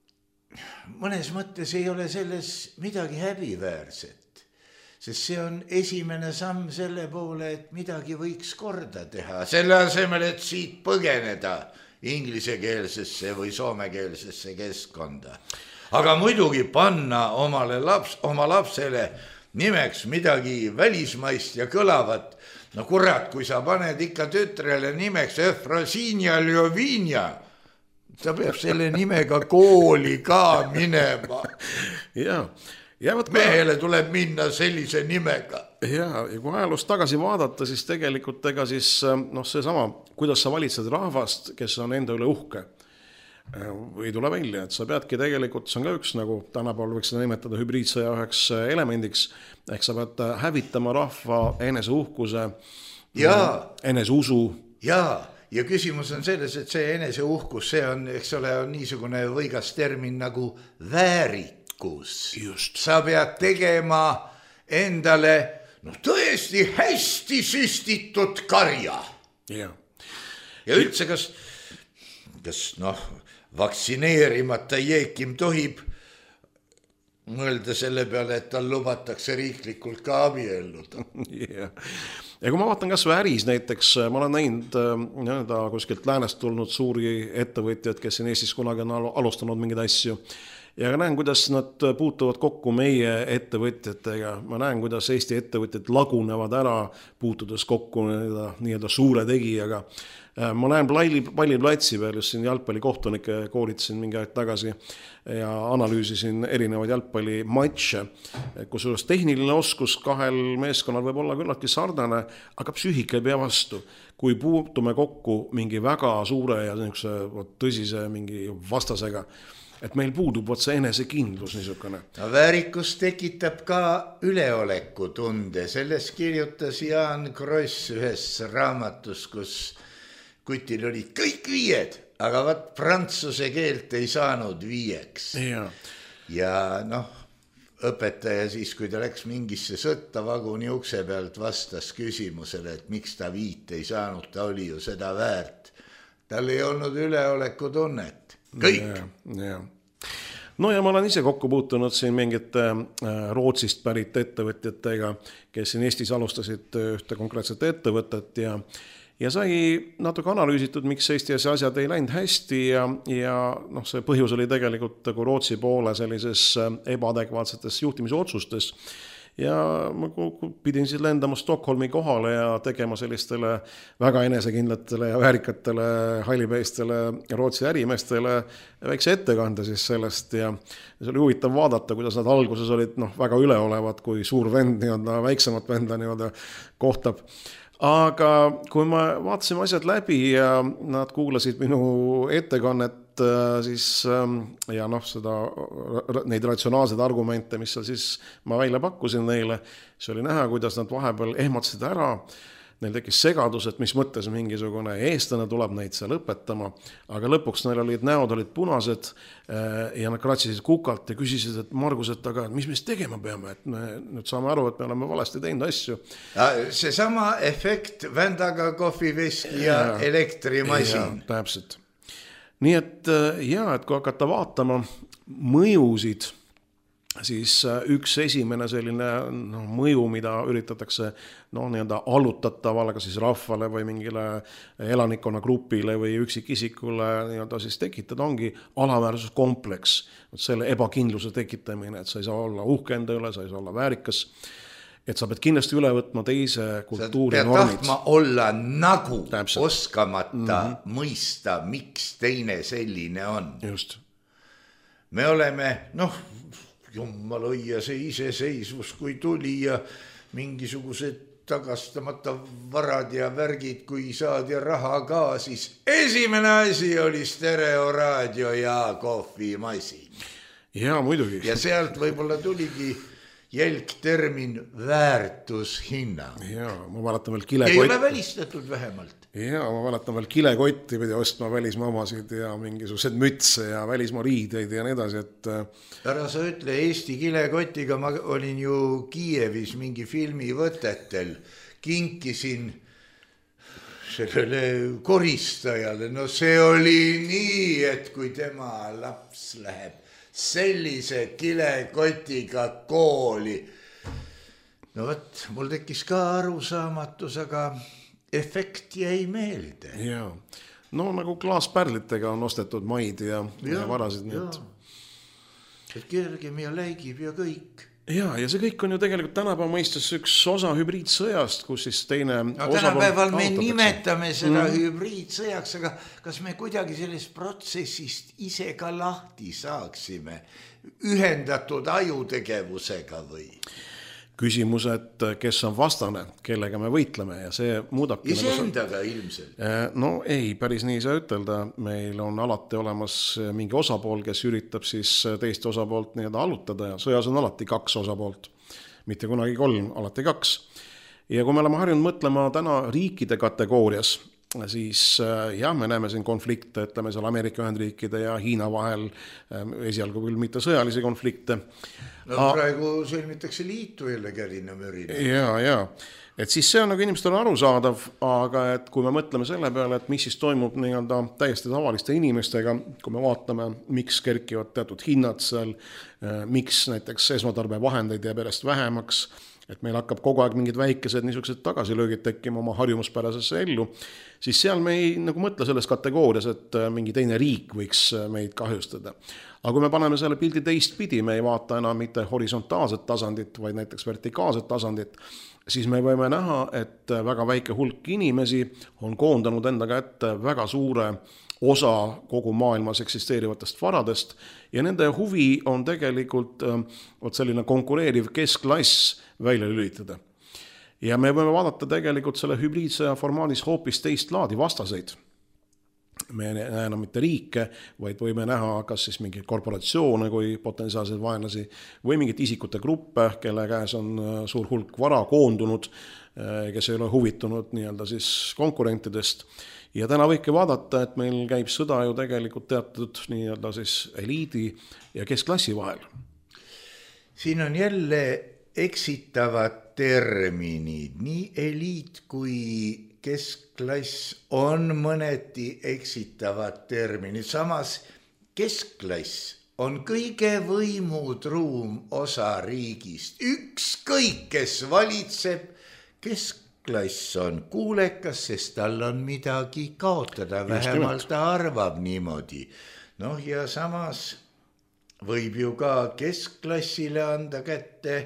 A: mõnes mõttes ei ole selles midagi häbiväärset, sest see on esimene samm selle poole, et midagi võiks korda teha. Selle asemel, et siit põgeneda inglisekeelsesse või soomekeelsesse keskkonda. Aga muidugi panna omale laps, oma lapsele nimeks midagi välismaist ja kõlavat. No kurat, kui sa paned ikka tütrele nimeks Efrosinia Ljovinja, ta peab selle nimega kooli ka minema.
B: Jaa.
A: Mehele tuleb minna sellise nimega.
B: Ja, ja kui ajaloost tagasi vaadata, siis tegelikult ega siis noh, see sama, kuidas sa valitsed rahvast, kes on enda üle uhke, ei tule välja, et sa peadki tegelikult, see on ka üks, nagu tänapäeval võiks seda nimetada hübriidsõja üheks elemendiks, ehk sa pead hävitama rahva enese uhkuse,
A: ja.
B: enese usu.
A: Jaa, ja küsimus on selles, et see enese uhkus, see on, eks ole, on niisugune võigas termin nagu väärikus.
B: Just.
A: Sa pead tegema endale no tõesti hästi süstitud karja.
B: Ja,
A: ja üldse, kas, kas noh, vaktsineerimata jeekim tohib mõelda selle peale, et tal lubatakse riiklikult ka abielluda.
B: Ja. ja kui ma vaatan kas või äris näiteks, ma olen näinud nii-öelda kuskilt läänest tulnud suuri ettevõtjaid, kes siin Eestis kunagi on alustanud mingeid asju. Ja näen, kuidas nad puutuvad kokku meie ettevõtjatega. Ma näen, kuidas Eesti ettevõtjad lagunevad ära, puutudes kokku nii-öelda suure tegijaga. Ma näen palliplatsi peal, just siin jalgpallikohtunikke koolitasin mingi aeg tagasi ja analüüsisin erinevaid jalgpallimatše, kus oleks tehniline oskus kahel meeskonnal võib olla küllaltki sarnane, aga psüühika ei pea vastu. Kui puutume kokku mingi väga suure ja tõsise mingi vastasega, et meil puudub vot see enesekindlus niisugune.
A: No väärikus tekitab ka üleoleku tunde, sellest kirjutas Jaan Kross ühes raamatus, kus kutil olid kõik viied, aga vaat prantsuse keelt ei saanud viieks.
B: Ja,
A: ja noh, õpetaja siis, kui ta läks mingisse sõtta vaguni ukse pealt, vastas küsimusele, et miks ta viit ei saanud, ta oli ju seda väärt. Tal ei olnud üleoleku tunnet. Kõik.
B: Ja, ja. No ja ma olen ise kokku puutunud siin mingite Rootsist pärit ettevõtjatega, kes siin Eestis alustasid ühte konkreetset ettevõtet ja Ja sai natuke analüüsitud, miks Eestis asjad ei läinud hästi ja, ja noh, see põhjus oli tegelikult kui Rootsi poole sellises ebaadekvaatsetes juhtimisotsustes. Ja ma pidin siis lendama Stockholmi kohale ja tegema sellistele väga enesekindlatele ja väärikatele hallipeistele Rootsi ärimeestele väikse ettekande siis sellest ja see oli huvitav vaadata, kuidas nad alguses olid noh, väga üleolevad, kui suur vend nii-öelda väiksemat venda nii-öelda kohtab. Aga kui ma vaatasime asjad läbi ja nad kuulasid minu ettekannet siis, ja noh, seda, neid ratsionaalseid argumente, mis seal siis ma välja pakkusin neile, see oli näha, kuidas nad vahepeal ehmatasid ära. Neil tekkis segadus, et mis mõttes mingisugune eestlane tuleb neid seal õpetama, aga lõpuks neil olid näod olid punased ja nad kratsisid kukalt ja küsisid, et Margus, et aga mis me tegema peame, et me nüüd saame aru, et me oleme valesti teinud asju.
A: See sama efekt vändaga kohviveski ja, ja elektrimasin.
B: Ja, täpselt. Nii et ja, et kui hakata vaatama mõjusid, siis üks esimene selline no, mõju, mida üritatakse no, nii-öelda allutatavale, kas siis rahvale või mingile elanikkonna grupile või üksikisikule nii-öelda siis tekitada, ongi alaväärsuskompleks. Selle ebakindluse tekitamine, et sa ei saa olla uhke enda üle, sa ei saa olla väärikas, et sa pead kindlasti üle võtma teise kultuuri
A: normid. Sa pead tahtma olla nagu
B: Täpselt.
A: Oskamata mm-hmm. mõista, miks teine selline on.
B: Just.
A: Me oleme, noh, jummala õia see iseseisvus, kui tuli ja mingisugused tagastamata varad ja värgid, kui saadi raha ka, siis esimene asi oli stereoraadio ja kohvimasin.
B: Ja, muidugi.
A: Ja sealt võib-olla tuligi jälgtermin väärtushinna.
B: Ja, ma mäletan veel kilekott.
A: Ei ole välistatud vähemalt.
B: Ja, ma mäletan veel kilekotti pidi ostma välismaa omasid ja mingisugused mütse ja välismaa riideid ja nii edasi, et
A: ära sa ütle Eesti kilekotiga, ma olin ju Kiievis mingi filmi võtetel, kinkisin sellele koristajale, no see oli nii, et kui tema laps läheb sellise kilekotiga kooli, no võt, mul tekkis ka arusaamatus, aga efekt jäi meelde.
B: Ja, no nagu klaaspärlitega on ostetud maid ja, ja, ja varasid need.
A: Et kergem ja läigib ja kõik.
B: Ja, ja see kõik on ju tegelikult tänapäeva mõistes üks osa hübriidsõjast, kus siis teine
A: no, tänapäeval me nimetame seda mm. hübriidsõjaks, aga kas me kuidagi sellest protsessist ise ka lahti saaksime ühendatud ajutegevusega või?
B: Küsimus, et kes on vastane, kellega me võitleme ja see muudabki...
A: Iseendaga nagu... ilmselt?
B: No ei, päris nii saa ütelda. Meil on alati olemas mingi osapool, kes üritab siis teist osapoolt nii-öelda allutada ja sõjas on alati kaks osapoolt. Mitte kunagi kolm, alati kaks. Ja kui me oleme harjunud mõtlema täna riikide kategoorias, siis jah, me näeme siin konflikte, ütleme seal Ameerika Ühendriikide ja Hiina vahel, esialgu küll mitte sõjalisi konflikte.
A: No A... praegu sõlmitakse liitu jälle kärina mürina.
B: Ja, ja. Et siis see on nagu inimestel arusaadav, aga et kui me mõtleme selle peale, et mis siis toimub nii-öelda täiesti tavaliste inimestega, kui me vaatame, miks kerkivad teatud hinnad seal, miks näiteks esmatarbevahendeid jääb järjest vähemaks, et meil hakkab kogu aeg mingid väikesed niisugused tagasilöögid tekkima oma harjumuspärasesse ellu, siis seal me ei nagu mõtle selles kategoorias, et mingi teine riik võiks meid kahjustada. Aga kui me paneme selle pildi teistpidi, me ei vaata enam mitte horisontaalset tasandit, vaid näiteks vertikaalset tasandit, siis me võime näha, et väga väike hulk inimesi on koondanud endaga ette väga suure osa kogu maailmas eksisteerivatest varadest ja nende huvi on tegelikult võt selline konkureeriv keskklass välja lülitada. Ja me võime vaadata tegelikult selle hübriidsõja formaadis hoopis teist laadi vastaseid. me ei näe enam mitte riike, vaid võime näha kas siis mingeid korporatsioone kui potentsiaalseid vaenlasi või mingit isikute gruppe, kelle käes on suur hulk vara koondunud, kes ei ole huvitunud nii-öelda siis konkurentidest. Ja täna võike vaadata, et meil käib sõda ju tegelikult teatud nii-öelda siis eliidi ja keskklassi vahel.
A: Siin on jälle eksitavad terminid, nii eliit kui keskklass on mõneti eksitavad terminid. Samas keskklass on kõige võimutruum osa riigist. Ükskõik, kes valitseb, keskklass on kuulekas, sest tal on midagi kaotada, vähemalt ta arvab niimoodi. Noh ja samas võib ju ka keskklassile anda kätte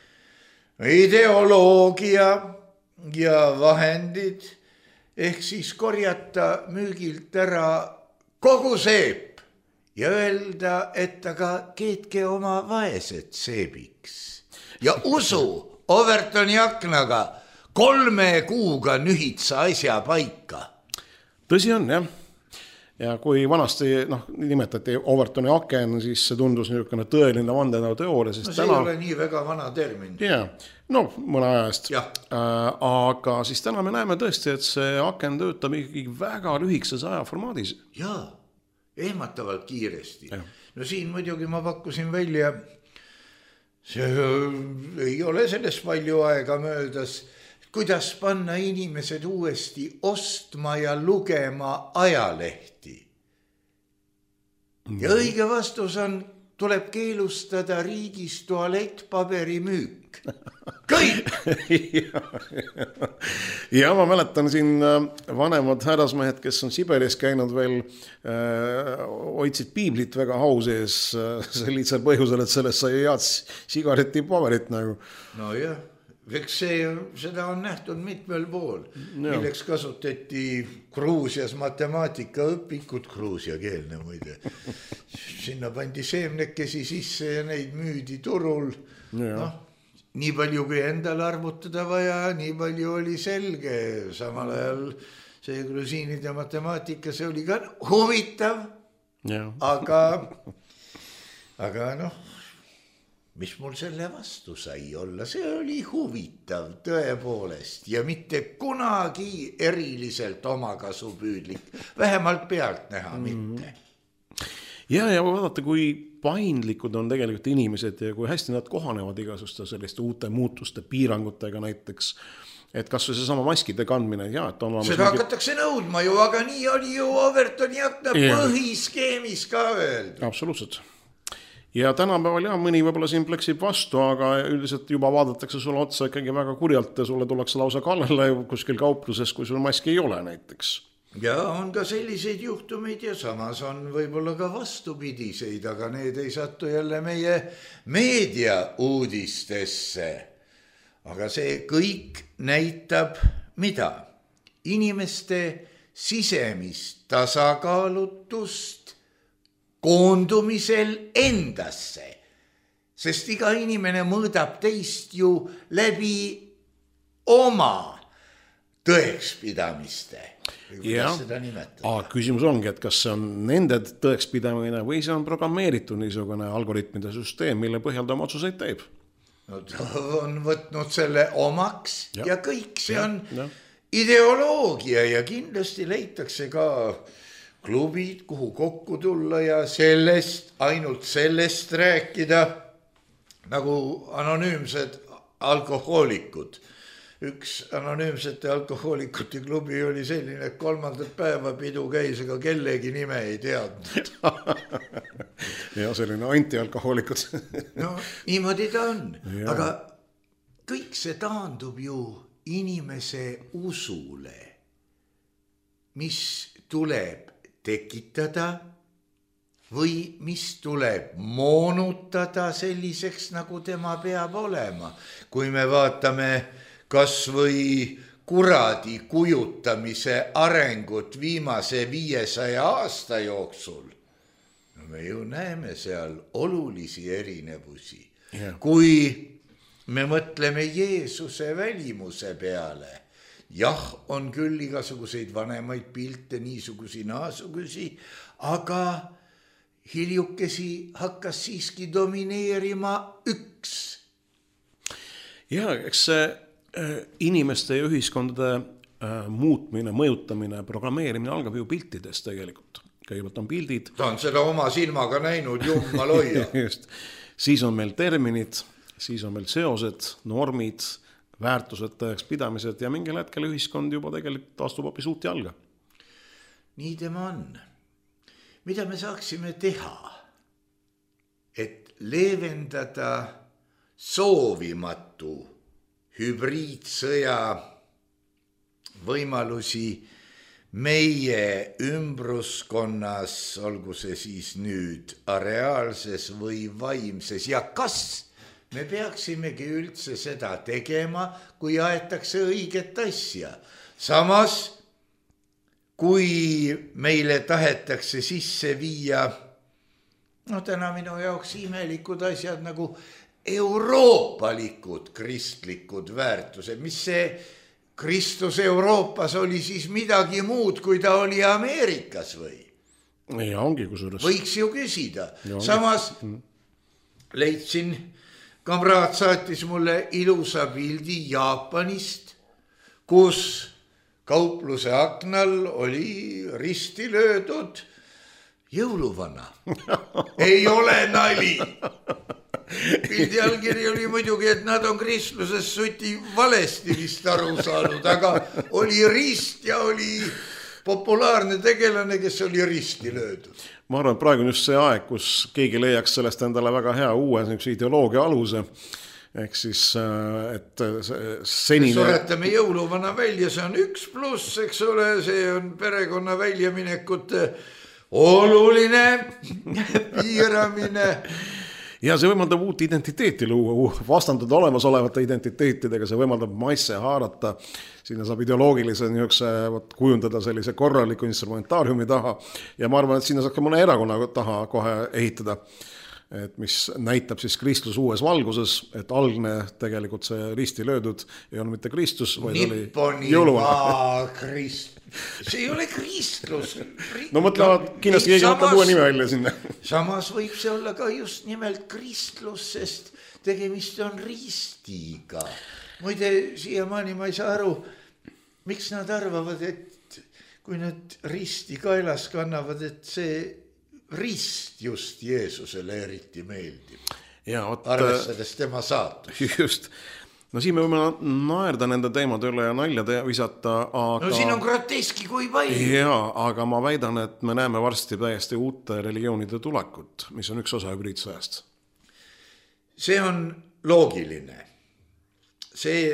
A: ideoloogia ja vahendid, ehk siis korjata müügilt ära kogu seep ja öelda, et aga keetke oma vaesed seebiks. Ja usu Overtoni aknaga kolme kuuga nühid sa asja paika.
B: Tõsi on, jah. Ja kui vanasti noh, nimetati Overtoni aken, siis see tundus niisugune tõeline vandenõu teooria.
A: No see täna... ei ole nii väga vana termin.
B: Jaa, no mõne ajast. Äh, aga siis täna me näeme tõesti, et see aken töötab ikkagi väga lühikses ajaformaadis.
A: Jaa, ehmatavalt kiiresti. Ja. No siin muidugi ma pakkusin välja, see ei ole sellest palju aega möödas, kuidas panna inimesed uuesti ostma ja lugema ajalehti. Ja õige vastus on, tuleb keelustada riigis tualettpaberi müük. Kõik!
B: ja, ja. ja ma mäletan siin vanemad härrasmehed, kes on Siberis käinud veel, äh, hoidsid piiblit väga hau sees äh, see lihtsal põhjusel, et sellest sai head sigareti paberit nagu.
A: No jah. Eks see, seda on nähtud mitmel pool, milleks kasutati Gruusias matemaatika õpikut, Gruusia keelne muide. Sinna pandi seemnekesi sisse ja neid müüdi turul. No, nii palju kui endal arvutada vaja, nii palju oli selge. Samal ajal see grusiinide matemaatika, see oli ka huvitav, ja. aga, aga noh, mis mul selle vastu sai olla, see oli huvitav tõepoolest ja mitte kunagi eriliselt omakasupüüdlik, vähemalt pealt näha mitte.
B: Ja, ja vaadata, kui paindlikud on tegelikult inimesed ja kui hästi nad kohanevad igasusta selliste uute muutuste piirangutega näiteks, et kas või see sama maskide kandmine, ja, et on
A: seda mingi... hakatakse nõudma ju, aga nii oli ju Overtoni akna põhiskeemis ka öeldud.
B: Absoluutselt. Ja tänapäeval jah, mõni võib-olla siin pleksib vastu, aga üldiselt juba vaadatakse sulle otsa ikkagi väga kurjalt ja sulle tullakse lausa kallale kuskil kaupluses, kui sul maski ei ole näiteks.
A: Ja on ka selliseid juhtumeid ja samas on võib-olla ka vastupidiseid, aga need ei satu jälle meie meedia uudistesse. Aga see kõik näitab mida? Inimeste sisemist tasakaalutust koondumisel endasse, sest iga inimene mõõdab teist ju läbi oma tõekspidamiste.
B: Ja, aga küsimus ongi, et kas see on nende tõekspidamine või see on programmeeritud niisugune algoritmide süsteem, mille põhjal ta oma otsuseid teeb?
A: No ta on võtnud selle omaks ja, ja kõik see ja, on ja. Ideoloogia ja kindlasti leitakse ka klubid, kuhu kokku tulla ja sellest, ainult sellest rääkida, nagu anonüümsed alkohoolikud. Üks anonüümsete alkohoolikute klubi oli selline, et kolmandat päeva pidu käis, aga kellegi nime ei teadnud.
B: ja selline antialkohoolikud.
A: no niimoodi ta on, ja. Aga kõik see taandub ju inimese usule, mis tuleb tekitada või mis tuleb moonutada selliseks, nagu tema peab olema. Kui me vaatame kas või kuradi kujutamise arengut viimase viiesaja aasta jooksul, no me ju näeme seal olulisi erinevusi. Yeah. Kui me mõtleme Jeesuse välimuse peale, jah, on küll igasuguseid vanemaid pilte, niisugusi, naasugusi, aga hiljukesi hakkas siiski domineerima üks.
B: Ja, eks see inimeste ja ühiskondade muutmine, mõjutamine, programmeerimine algab ju piltidest tegelikult. Kõigepealt on pildid.
A: Ta on seda oma silmaga näinud, jummal hoia.
B: Just. Siis on meil terminid, siis on meil seosed, normid, väärtused, tõeks pidamised ja mingil hetkel ühiskond juba tegelikult astub hoopis uut jalga.
A: Nii tema on. Mida me saaksime teha, et leevendada soovimatu hübriidsõja võimalusi meie ümbruskonnas, olgu see siis nüüd reaalses või vaimses, ja kas me peaksimegi üldse seda tegema, kui aetakse õiget asja. Samas, kui meile tahetakse sisse viia, no täna minu jaoks imelikud asjad nagu euroopalikud kristlikud väärtused, mis see Kristus Euroopas oli siis midagi muud, kui ta oli Ameerikas või?
B: Ja ongi kusjuures.
A: Võiks ju küsida. Samas leidsin, kamraad saatis mulle ilusa pildi Jaapanist, kus kaupluse aknal oli risti löödud jõuluvana. Ei ole nali. Pildi allkiri oli muidugi, et nad on kristluses suti valesti vist aru saanud, aga oli rist ja oli populaarne tegelane, kes oli risti löödud.
B: Ma arvan, et praegu on just see aeg, kus keegi leiaks sellest endale väga hea uue ideoloogia aluse. Ehk siis, et senine...
A: Suretame jõuluvana välja, see on üks pluss, eks ole, see on perekonna väljaminekute oluline piiramine.
B: Ja see võimaldab uut identiteeti luua, vastandada olemasolevate identiteetidega, see võimaldab masse haarata, sinna saab ideoloogilise niisuguse kujundada sellise korraliku instrumentaariumi taha ja ma arvan, et sinna saab ka mõne erakonna taha kohe ehitada, et mis näitab siis Kristus uues valguses, et algne tegelikult see risti löödud ei olnud mitte Kristus, vaid
A: Nipponi
B: oli jõuluvana.
A: Krist. See ei ole kristlus.
B: No mõtlevad, kindlasti keegi hakkab uue nime välja sinna.
A: Samas võib see olla ka just nimelt kristlus, sest tegemist on ristiga. Muide, siiamaani ma ei saa aru, miks nad arvavad, et kui nad risti kaelas kannavad, et see rist just Jeesusele eriti meeldib.
B: Ja, ot,
A: arvestades tema saatus.
B: Just. No siin me võime naerda nende teemade üle ja nalja visata, aga...
A: No siin on groteski kui palju.
B: Jaa, aga ma väidan, et me näeme varsti täiesti uute religioonide tulekut, mis on üks osa hübriidsõjast.
A: See on loogiline. See...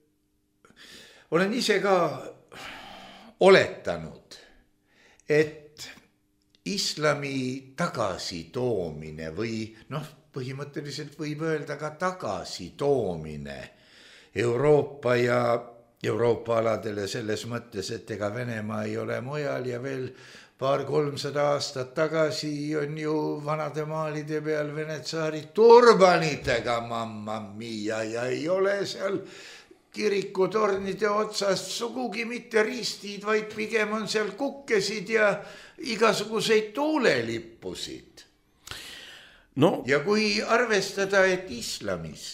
A: Olen ise ka oletanud, et islami tagasitoomine või noh, põhimõtteliselt võib öelda ka tagasitoomine Euroopa ja Euroopa aladele selles mõttes, et ega Venemaa ei ole mujal ja veel paar kolmsada aastat tagasi on ju vanade maalide peal Vene tsaarid turbanitega mamma mia ja ei ole seal kirikutornide otsast sugugi mitte ristid, vaid pigem on seal kukkesid ja igasuguseid tuulelippusid. No. Ja kui arvestada, et islamis,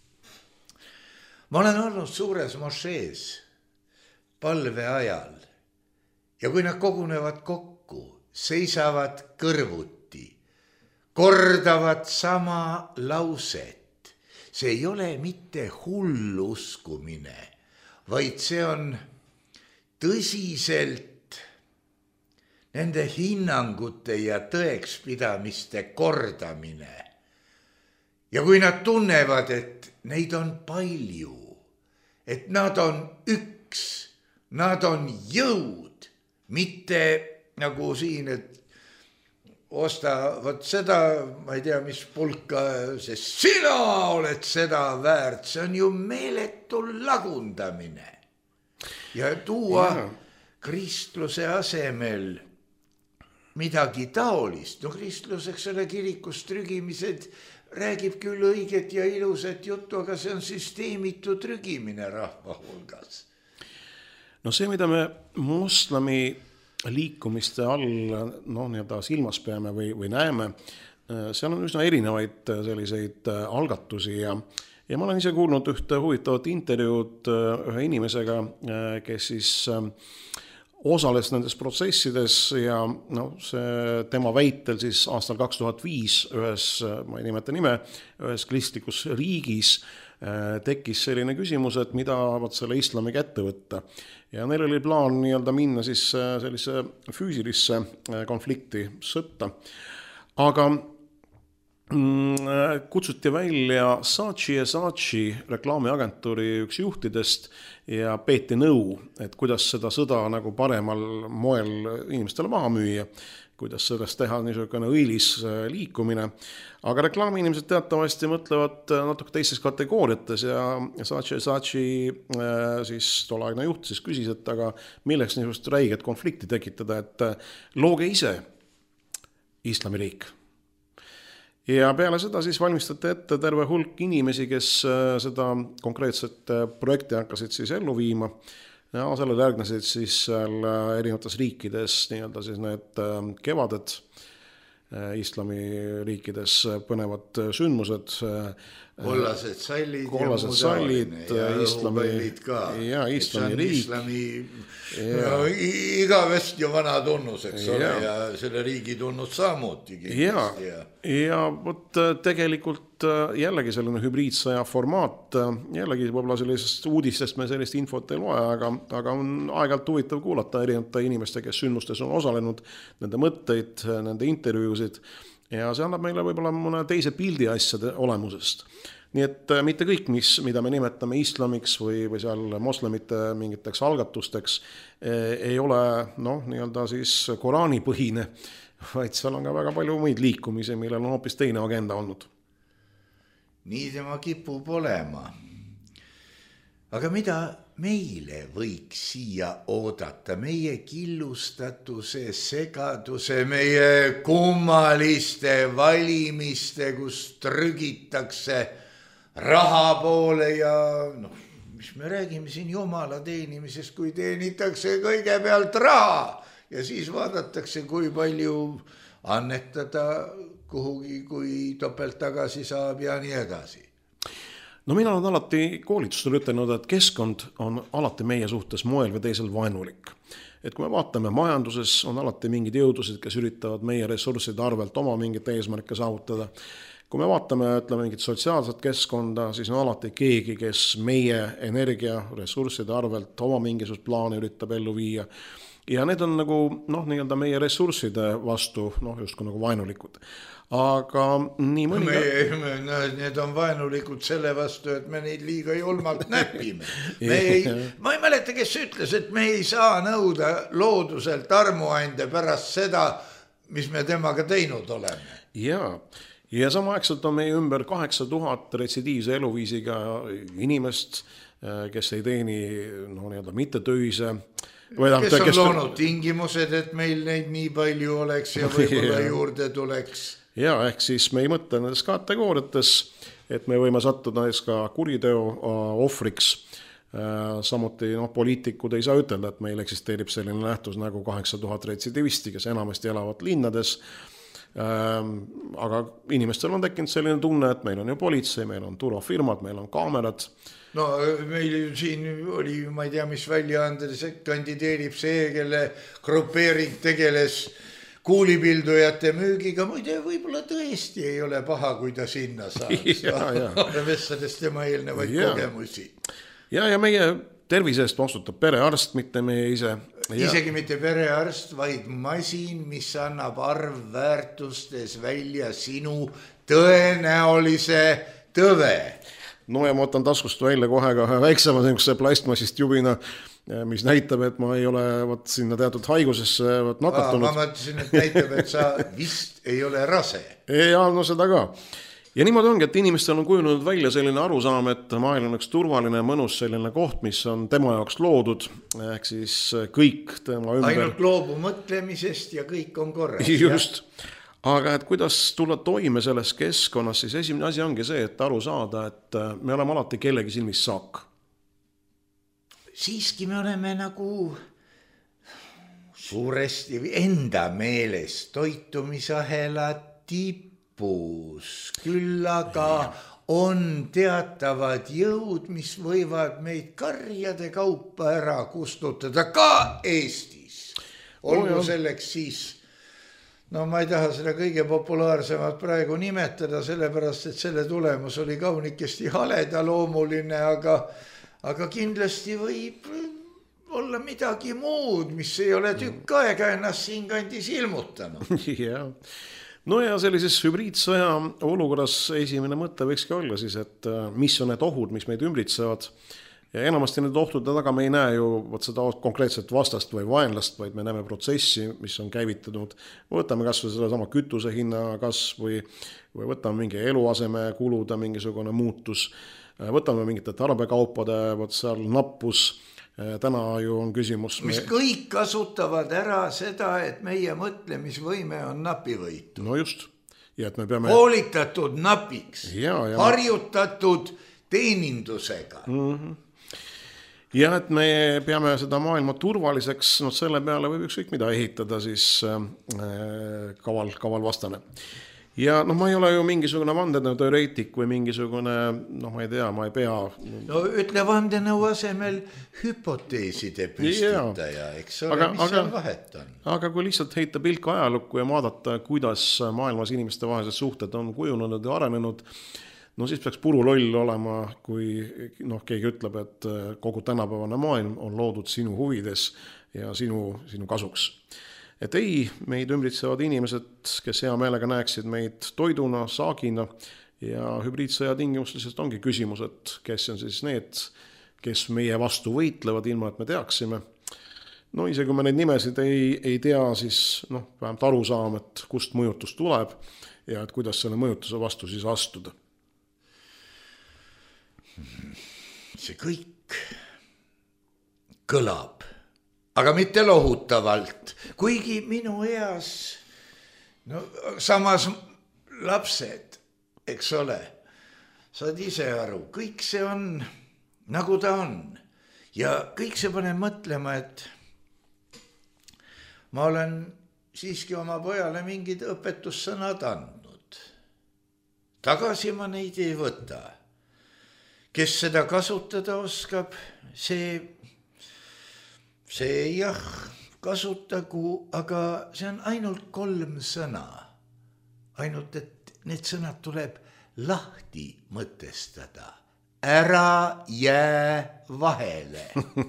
A: ma olen olnud suures mošees palve ajal ja kui nad kogunevad kokku, seisavad kõrvuti, kordavad sama lauset, see ei ole mitte hull uskumine, vaid see on tõsiselt nende hinnangute ja tõekspidamiste kordamine. Ja kui nad tunnevad, et neid on palju, et nad on üks, nad on jõud, mitte nagu siin, et osta vot seda, ma ei tea, mis pulka, sest sina oled seda väärt, see on ju meeletu lagundamine. Ja tuua ja. Kristluse asemel midagi taolist, no kristluseks ole kirikus trügimised, räägib küll õiget ja ilusat juttu, aga see on süsteemitu trügimine rahva hulgas.
B: no see, mida me moslemi liikumiste all no, nii-öelda silmas peame või, või näeme, seal on üsna erinevaid selliseid algatusi ja, ja ma olen ise kuulnud ühte huvitavat intervjuud ühe inimesega, kes siis osales nendes protsessides ja no, see tema väitel siis aastal kaks tuhat viis ühes, ma ei nimeta nime, ühes kristlikus riigis tekkis selline küsimus, et mida vaat selle islami kätte võtta. Ja neil oli plaan nii-öelda minna siis sellise füüsilisse konflikti sõtta. Aga kutsuti välja Saatchi ja Saatchi reklaamiagentuuri üks juhtidest ja peeti nõu, et kuidas seda sõda nagu paremal moel inimestele maha müüa, kuidas sellest teha niisugune õilis liikumine. Aga reklaami-inimesed teatavasti mõtlevad natuke teistes kategooriates ja Saatchi ja Saatchi siis tolaaegne juht siis küsis, et aga milleks niisugust räiget konflikti tekitada, et looge ise islamiriik. Ja peale seda siis valmistati ette terve hulk inimesi, kes seda konkreetset projekti hakkasid siis ellu viima. Ja sellele järgnesid siis erinevates riikides nii-öelda siis need kevaded, islami riikides põnevad sündmused,
A: kollased sallid,
B: kollased sallid
A: ja õhupallid ka.
B: Ja islami riik.
A: Islami, no, igavest ju vana tunnus, eks ole, ja. ja selle riigi tunnus samuti.
B: Ja, ja. ja võt, tegelikult jällegi selline hübriidsõja formaat, jällegi võib-olla sellisest uudistest me sellist infot ei loe, aga, aga on aeg-ajalt huvitav kuulata erinevate inimeste, kes sündmustes on osalenud, nende mõtteid, nende intervjuusid, ja see annab meile võib-olla mõne teise pildi asjade olemusest. Nii et mitte kõik, mis, mida me nimetame islamiks või, või seal moslemite mingiteks algatusteks, ei ole noh, nii-öelda siis koraanipõhine, vaid seal on ka väga palju muid liikumisi, millel on hoopis teine agenda olnud.
A: Nii tema kipub olema. Aga mida meile võiks siia oodata? Meie killustatuse, segaduse, meie kummaliste valimiste, kus trügitakse raha poole ja noh, mis me räägime siin jumala teenimisest, kui teenitakse kõigepealt raha ja siis vaadatakse, kui palju annetada kuhugi, kui topelt tagasi saab ja nii edasi.
B: No mina olen alati koolitustel ütelnud, et keskkond on alati meie suhtes moel või teisel vaenulik. Et kui me vaatame majanduses, on alati mingid jõudused, kes üritavad meie ressursside arvelt oma mingit eesmärke saavutada. Kui me vaatame, ütleme, mingit sotsiaalset keskkonda, siis on alati keegi, kes meie energia ressursside arvelt oma mingisugust plaane üritab ellu viia. Ja need on nagu, noh, nii-öelda meie ressursside vastu, noh, justkui nagu vaenulikud. Aga nii mõni...
A: Me, me, need on vaenulikud selle vastu, et me neid liiga julmalt näpime. Me ei, ma ei mäleta, kes ütles, et me ei saa nõuda looduselt armuande pärast seda, mis me temaga teinud oleme.
B: Jaa. Ja samaaegselt on meie ümber kaheksa tuhat retsidiivse eluviisiga inimest, kes ei teeni no, nii-öelda mitte töise.
A: Kes on kes... loonud tingimused, et meil neid nii palju oleks ja võib-olla juurde tuleks.
B: Ja, ehk siis me ei mõtle nendes kategooriates, et me võime sattuda ka kuriteo ohvriks. Samuti no, poliitikud ei saa ütelda, et meil eksisteerib selline nähtus nagu kaheksa tuhat retsidivisti, kes enamasti elavad linnades. Aga inimestel on tekkinud selline tunne, et meil on ju politsei, meil on turvafirmad, meil on kaamerad.
A: No meil siin oli, ma ei tea, mis väljaandes kandideerib see, kelle grupeering tegeles kuulipildujate müügiga. Muide, võib-olla tõesti ei ole paha, kui ta sinna saaks. Arvestades tema eelnevaid ja. kogemusi.
B: Ja, ja meie tervise eest vastutab perearst, mitte meie ise. Ja.
A: Isegi mitte perearst, vaid masin, mis annab arvväärtustes välja sinu tõenäolise tõve.
B: No ja ma võtan taskust välja kohe ka väiksema plastmassist jubina, mis näitab, et ma ei ole võt, sinna teatud haigusesse võt, nakatunud.
A: Ma mõtlesin, et näitab, et sa vist ei ole rase.
B: Ja, no seda ka. Ja niimoodi ongi, et inimestel on kujunenud välja selline arusaam, et maailm on üks turvaline, mõnus selline koht, mis on tema jaoks loodud, ehk siis kõik tema ümber.
A: Ainult loobu mõtlemisest ja kõik on korras.
B: Just. Aga et kuidas tulla toime selles keskkonnas, siis esimene asi ongi see, et aru saada, et me oleme alati kellegi silmis saak.
A: siiski me oleme nagu suuresti enda meeles toitumisahela tipus, küll aga on teatavad jõud, mis võivad meid karjade kaupa ära kustutada ka Eestis. Olgu selleks siis, no ma ei taha seda kõige populaarsemat praegu nimetada, sellepärast, et selle tulemus oli kaunikesti haledaloomuline, aga, aga kindlasti võib olla midagi muud, mis ei ole tükk aega ennast siin kandis ilmutanud.
B: Jah. No ja sellises hübriidsõja olukorras esimene mõte võikski olla siis, et mis on need ohud, mis meid ümbritsevad. Ja enamasti need ohtude taga me ei näe ju võt seda konkreetset vastast või vaenlast, vaid me näeme protsessi, mis on käivitanud. Võtame kas või selle sama kütuse hinna kasv või, või võtame mingi eluaseme kuluda mingisugune muutus. Võtame mingite tarbekaupade võt seal nappus. Täna ju on küsimus...
A: Mis kõik kasutavad ära seda, et meie mõtlemisvõime on napivõitu.
B: No just. Ja et me peame...
A: Koolitatud napiks.
B: Ja, ja
A: harjutatud teenindusega.
B: Mm-hmm. Ja et me peame seda maailma turvaliseks, no selle peale võib ükskõik mida ehitada siis äh, kaval, kaval vastane. Ja noh, ma ei ole ju mingisugune vandenõu teoreetik või mingisugune, noh ma ei tea, ma ei pea...
A: No ütle vandenõu asemel hüpoteeside püstitaja, eks ole, aga, mis aga, on vahet on.
B: Aga kui lihtsalt heita pilk ajalukku ja vaadata, kuidas maailmas inimeste vahelised suhted on kujunenud ja arenenud, no siis peaks puru loll olema, kui noh, keegi ütleb, et kogu tänapäevane maailm on loodud sinu huvides ja sinu, sinu kasuks. Et ei, meid ümbritsevad inimesed, kes hea meelega näeksid meid toiduna, saagina ja hübriidsõja tingimustes ongi küsimus, et kes on siis need, kes meie vastu võitlevad ilma, et me teaksime. No isegi kui me neid nimesid ei, ei tea, siis noh, vähemalt aru saame, et kust mõjutus tuleb ja et kuidas selle mõjutuse vastu siis astuda.
A: See kõik kõlab. Aga mitte lohutavalt, kuigi minu eas, no samas lapsed, eks ole, saad ise aru, kõik see on nagu ta on ja kõik see paneb mõtlema, et ma olen siiski oma pojale mingid õpetussõnad andnud. Tagasi ma neid ei võta. Kes seda kasutada oskab, see... See jah, kasutagu, aga see on ainult kolm sõna. Ainult, et need sõnad tuleb lahti mõtestada. Ära jää vahele.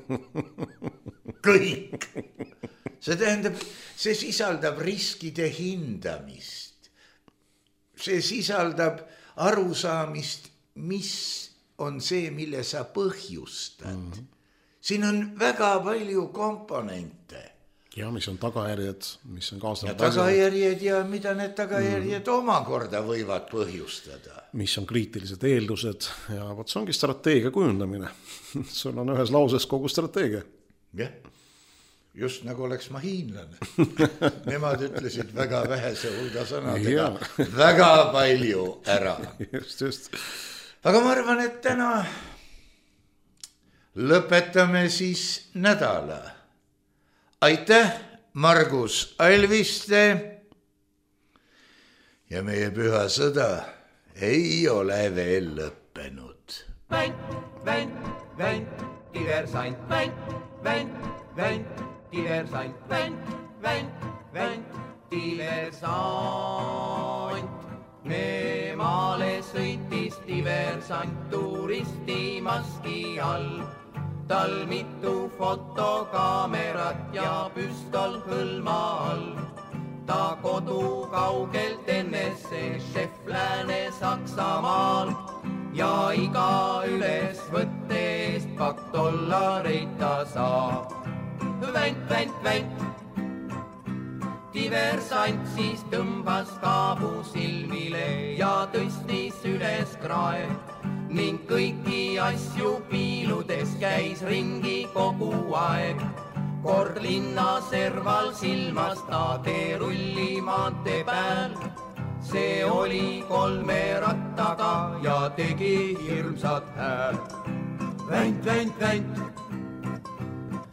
A: Kõik. See tähendab, see sisaldab riskide hindamist. See sisaldab arusaamist, mis on see, mille sa põhjustad. Mm-hmm. Siin on väga palju komponente.
B: Ja mis on tagajärjed, mis on kaasnevad.
A: Ja tagajärjed ja mida need tagajärjed mm. omakorda võivad põhjustada.
B: Mis on kriitilised eeldused ja võt see ongi strateegia kujundamine. Sul on ühes lauses kogu strateegia.
A: Jah, just nagu oleks ma hiinlane. Nemad ütlesid väga vähese hulga sõnadega väga palju ära.
B: Just, just.
A: Aga ma arvan, et täna... Lõpetame siis nädala. Aitäh, Margus Alviste. Ja meie püha sõda ei ole veel lõppenud.
C: Vänt, vänt, vänt, diversant. Vänt, vänt, vänt, diversant. Vänt, vänt, vänt, diversant. Me maale sõitis diversant turisti maski all. Tal mitu fotokaamerat ja püstol hõlma all. Ta kodu kaugelt ennes see šef Lääne-Saksamaal. Ja iga ülesvõtte eest pakk dollareid ta saab. Vänt, vänt, vänt. Diversant siis tõmbas kaabu silmile ja tõstis üles krae. Ning kõiki asju piiludes käis ringi kogu aeg. Kord linna serval silmas ta teerulli maante pääl. See oli kolme rattaga ja tegi hirmsat hääl. Vänt, vänt, vänt,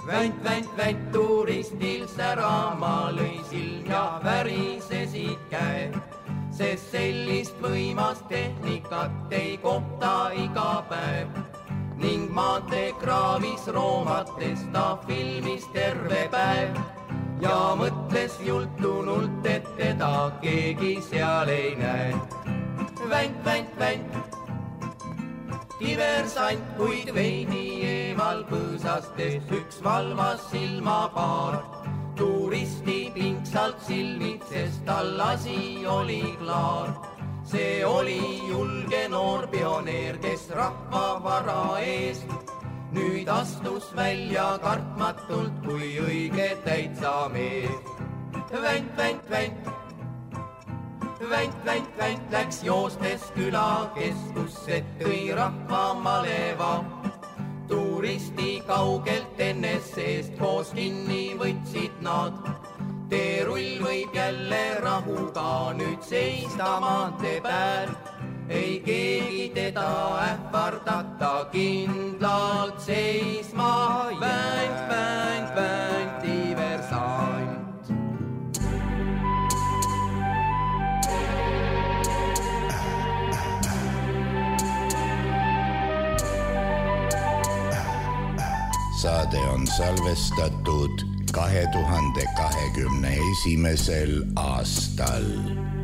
C: Vänt, vänt, vänt, turistil särama lõi silm ja värisesid käed, sest sellist võimast tehnikat ei kohta iga päev. Ning maantee kraavis roomates ta filmis terve päev ja mõtles jultunult, et teda keegi seal ei näe. Vänt, vänt, vänt, diversant, kuid veidi eemal põõsastest üks valvas silmapaar. Turisti pingsalt silmitses, tal asi oli klaar. See oli julge noor pioneer, kes rahva vara eest nüüd astus välja kartmatult kui õige täitsa mees. Vänt, vänt, vänt, vänt, vänt, vänt läks joostes küla keskusse, tõi rahva maleva. Turisti kaugelt ennest seest koos kinni võtsid nad. Teerull võib jälle rahuga nüüd seista maantee pääl. Ei keegi teda ähvardata kindlalt seisma. Vänt, vänt, vänt, diversant.
A: Saade on salvestatud kahe tuhande kahekümne esimesel aastal.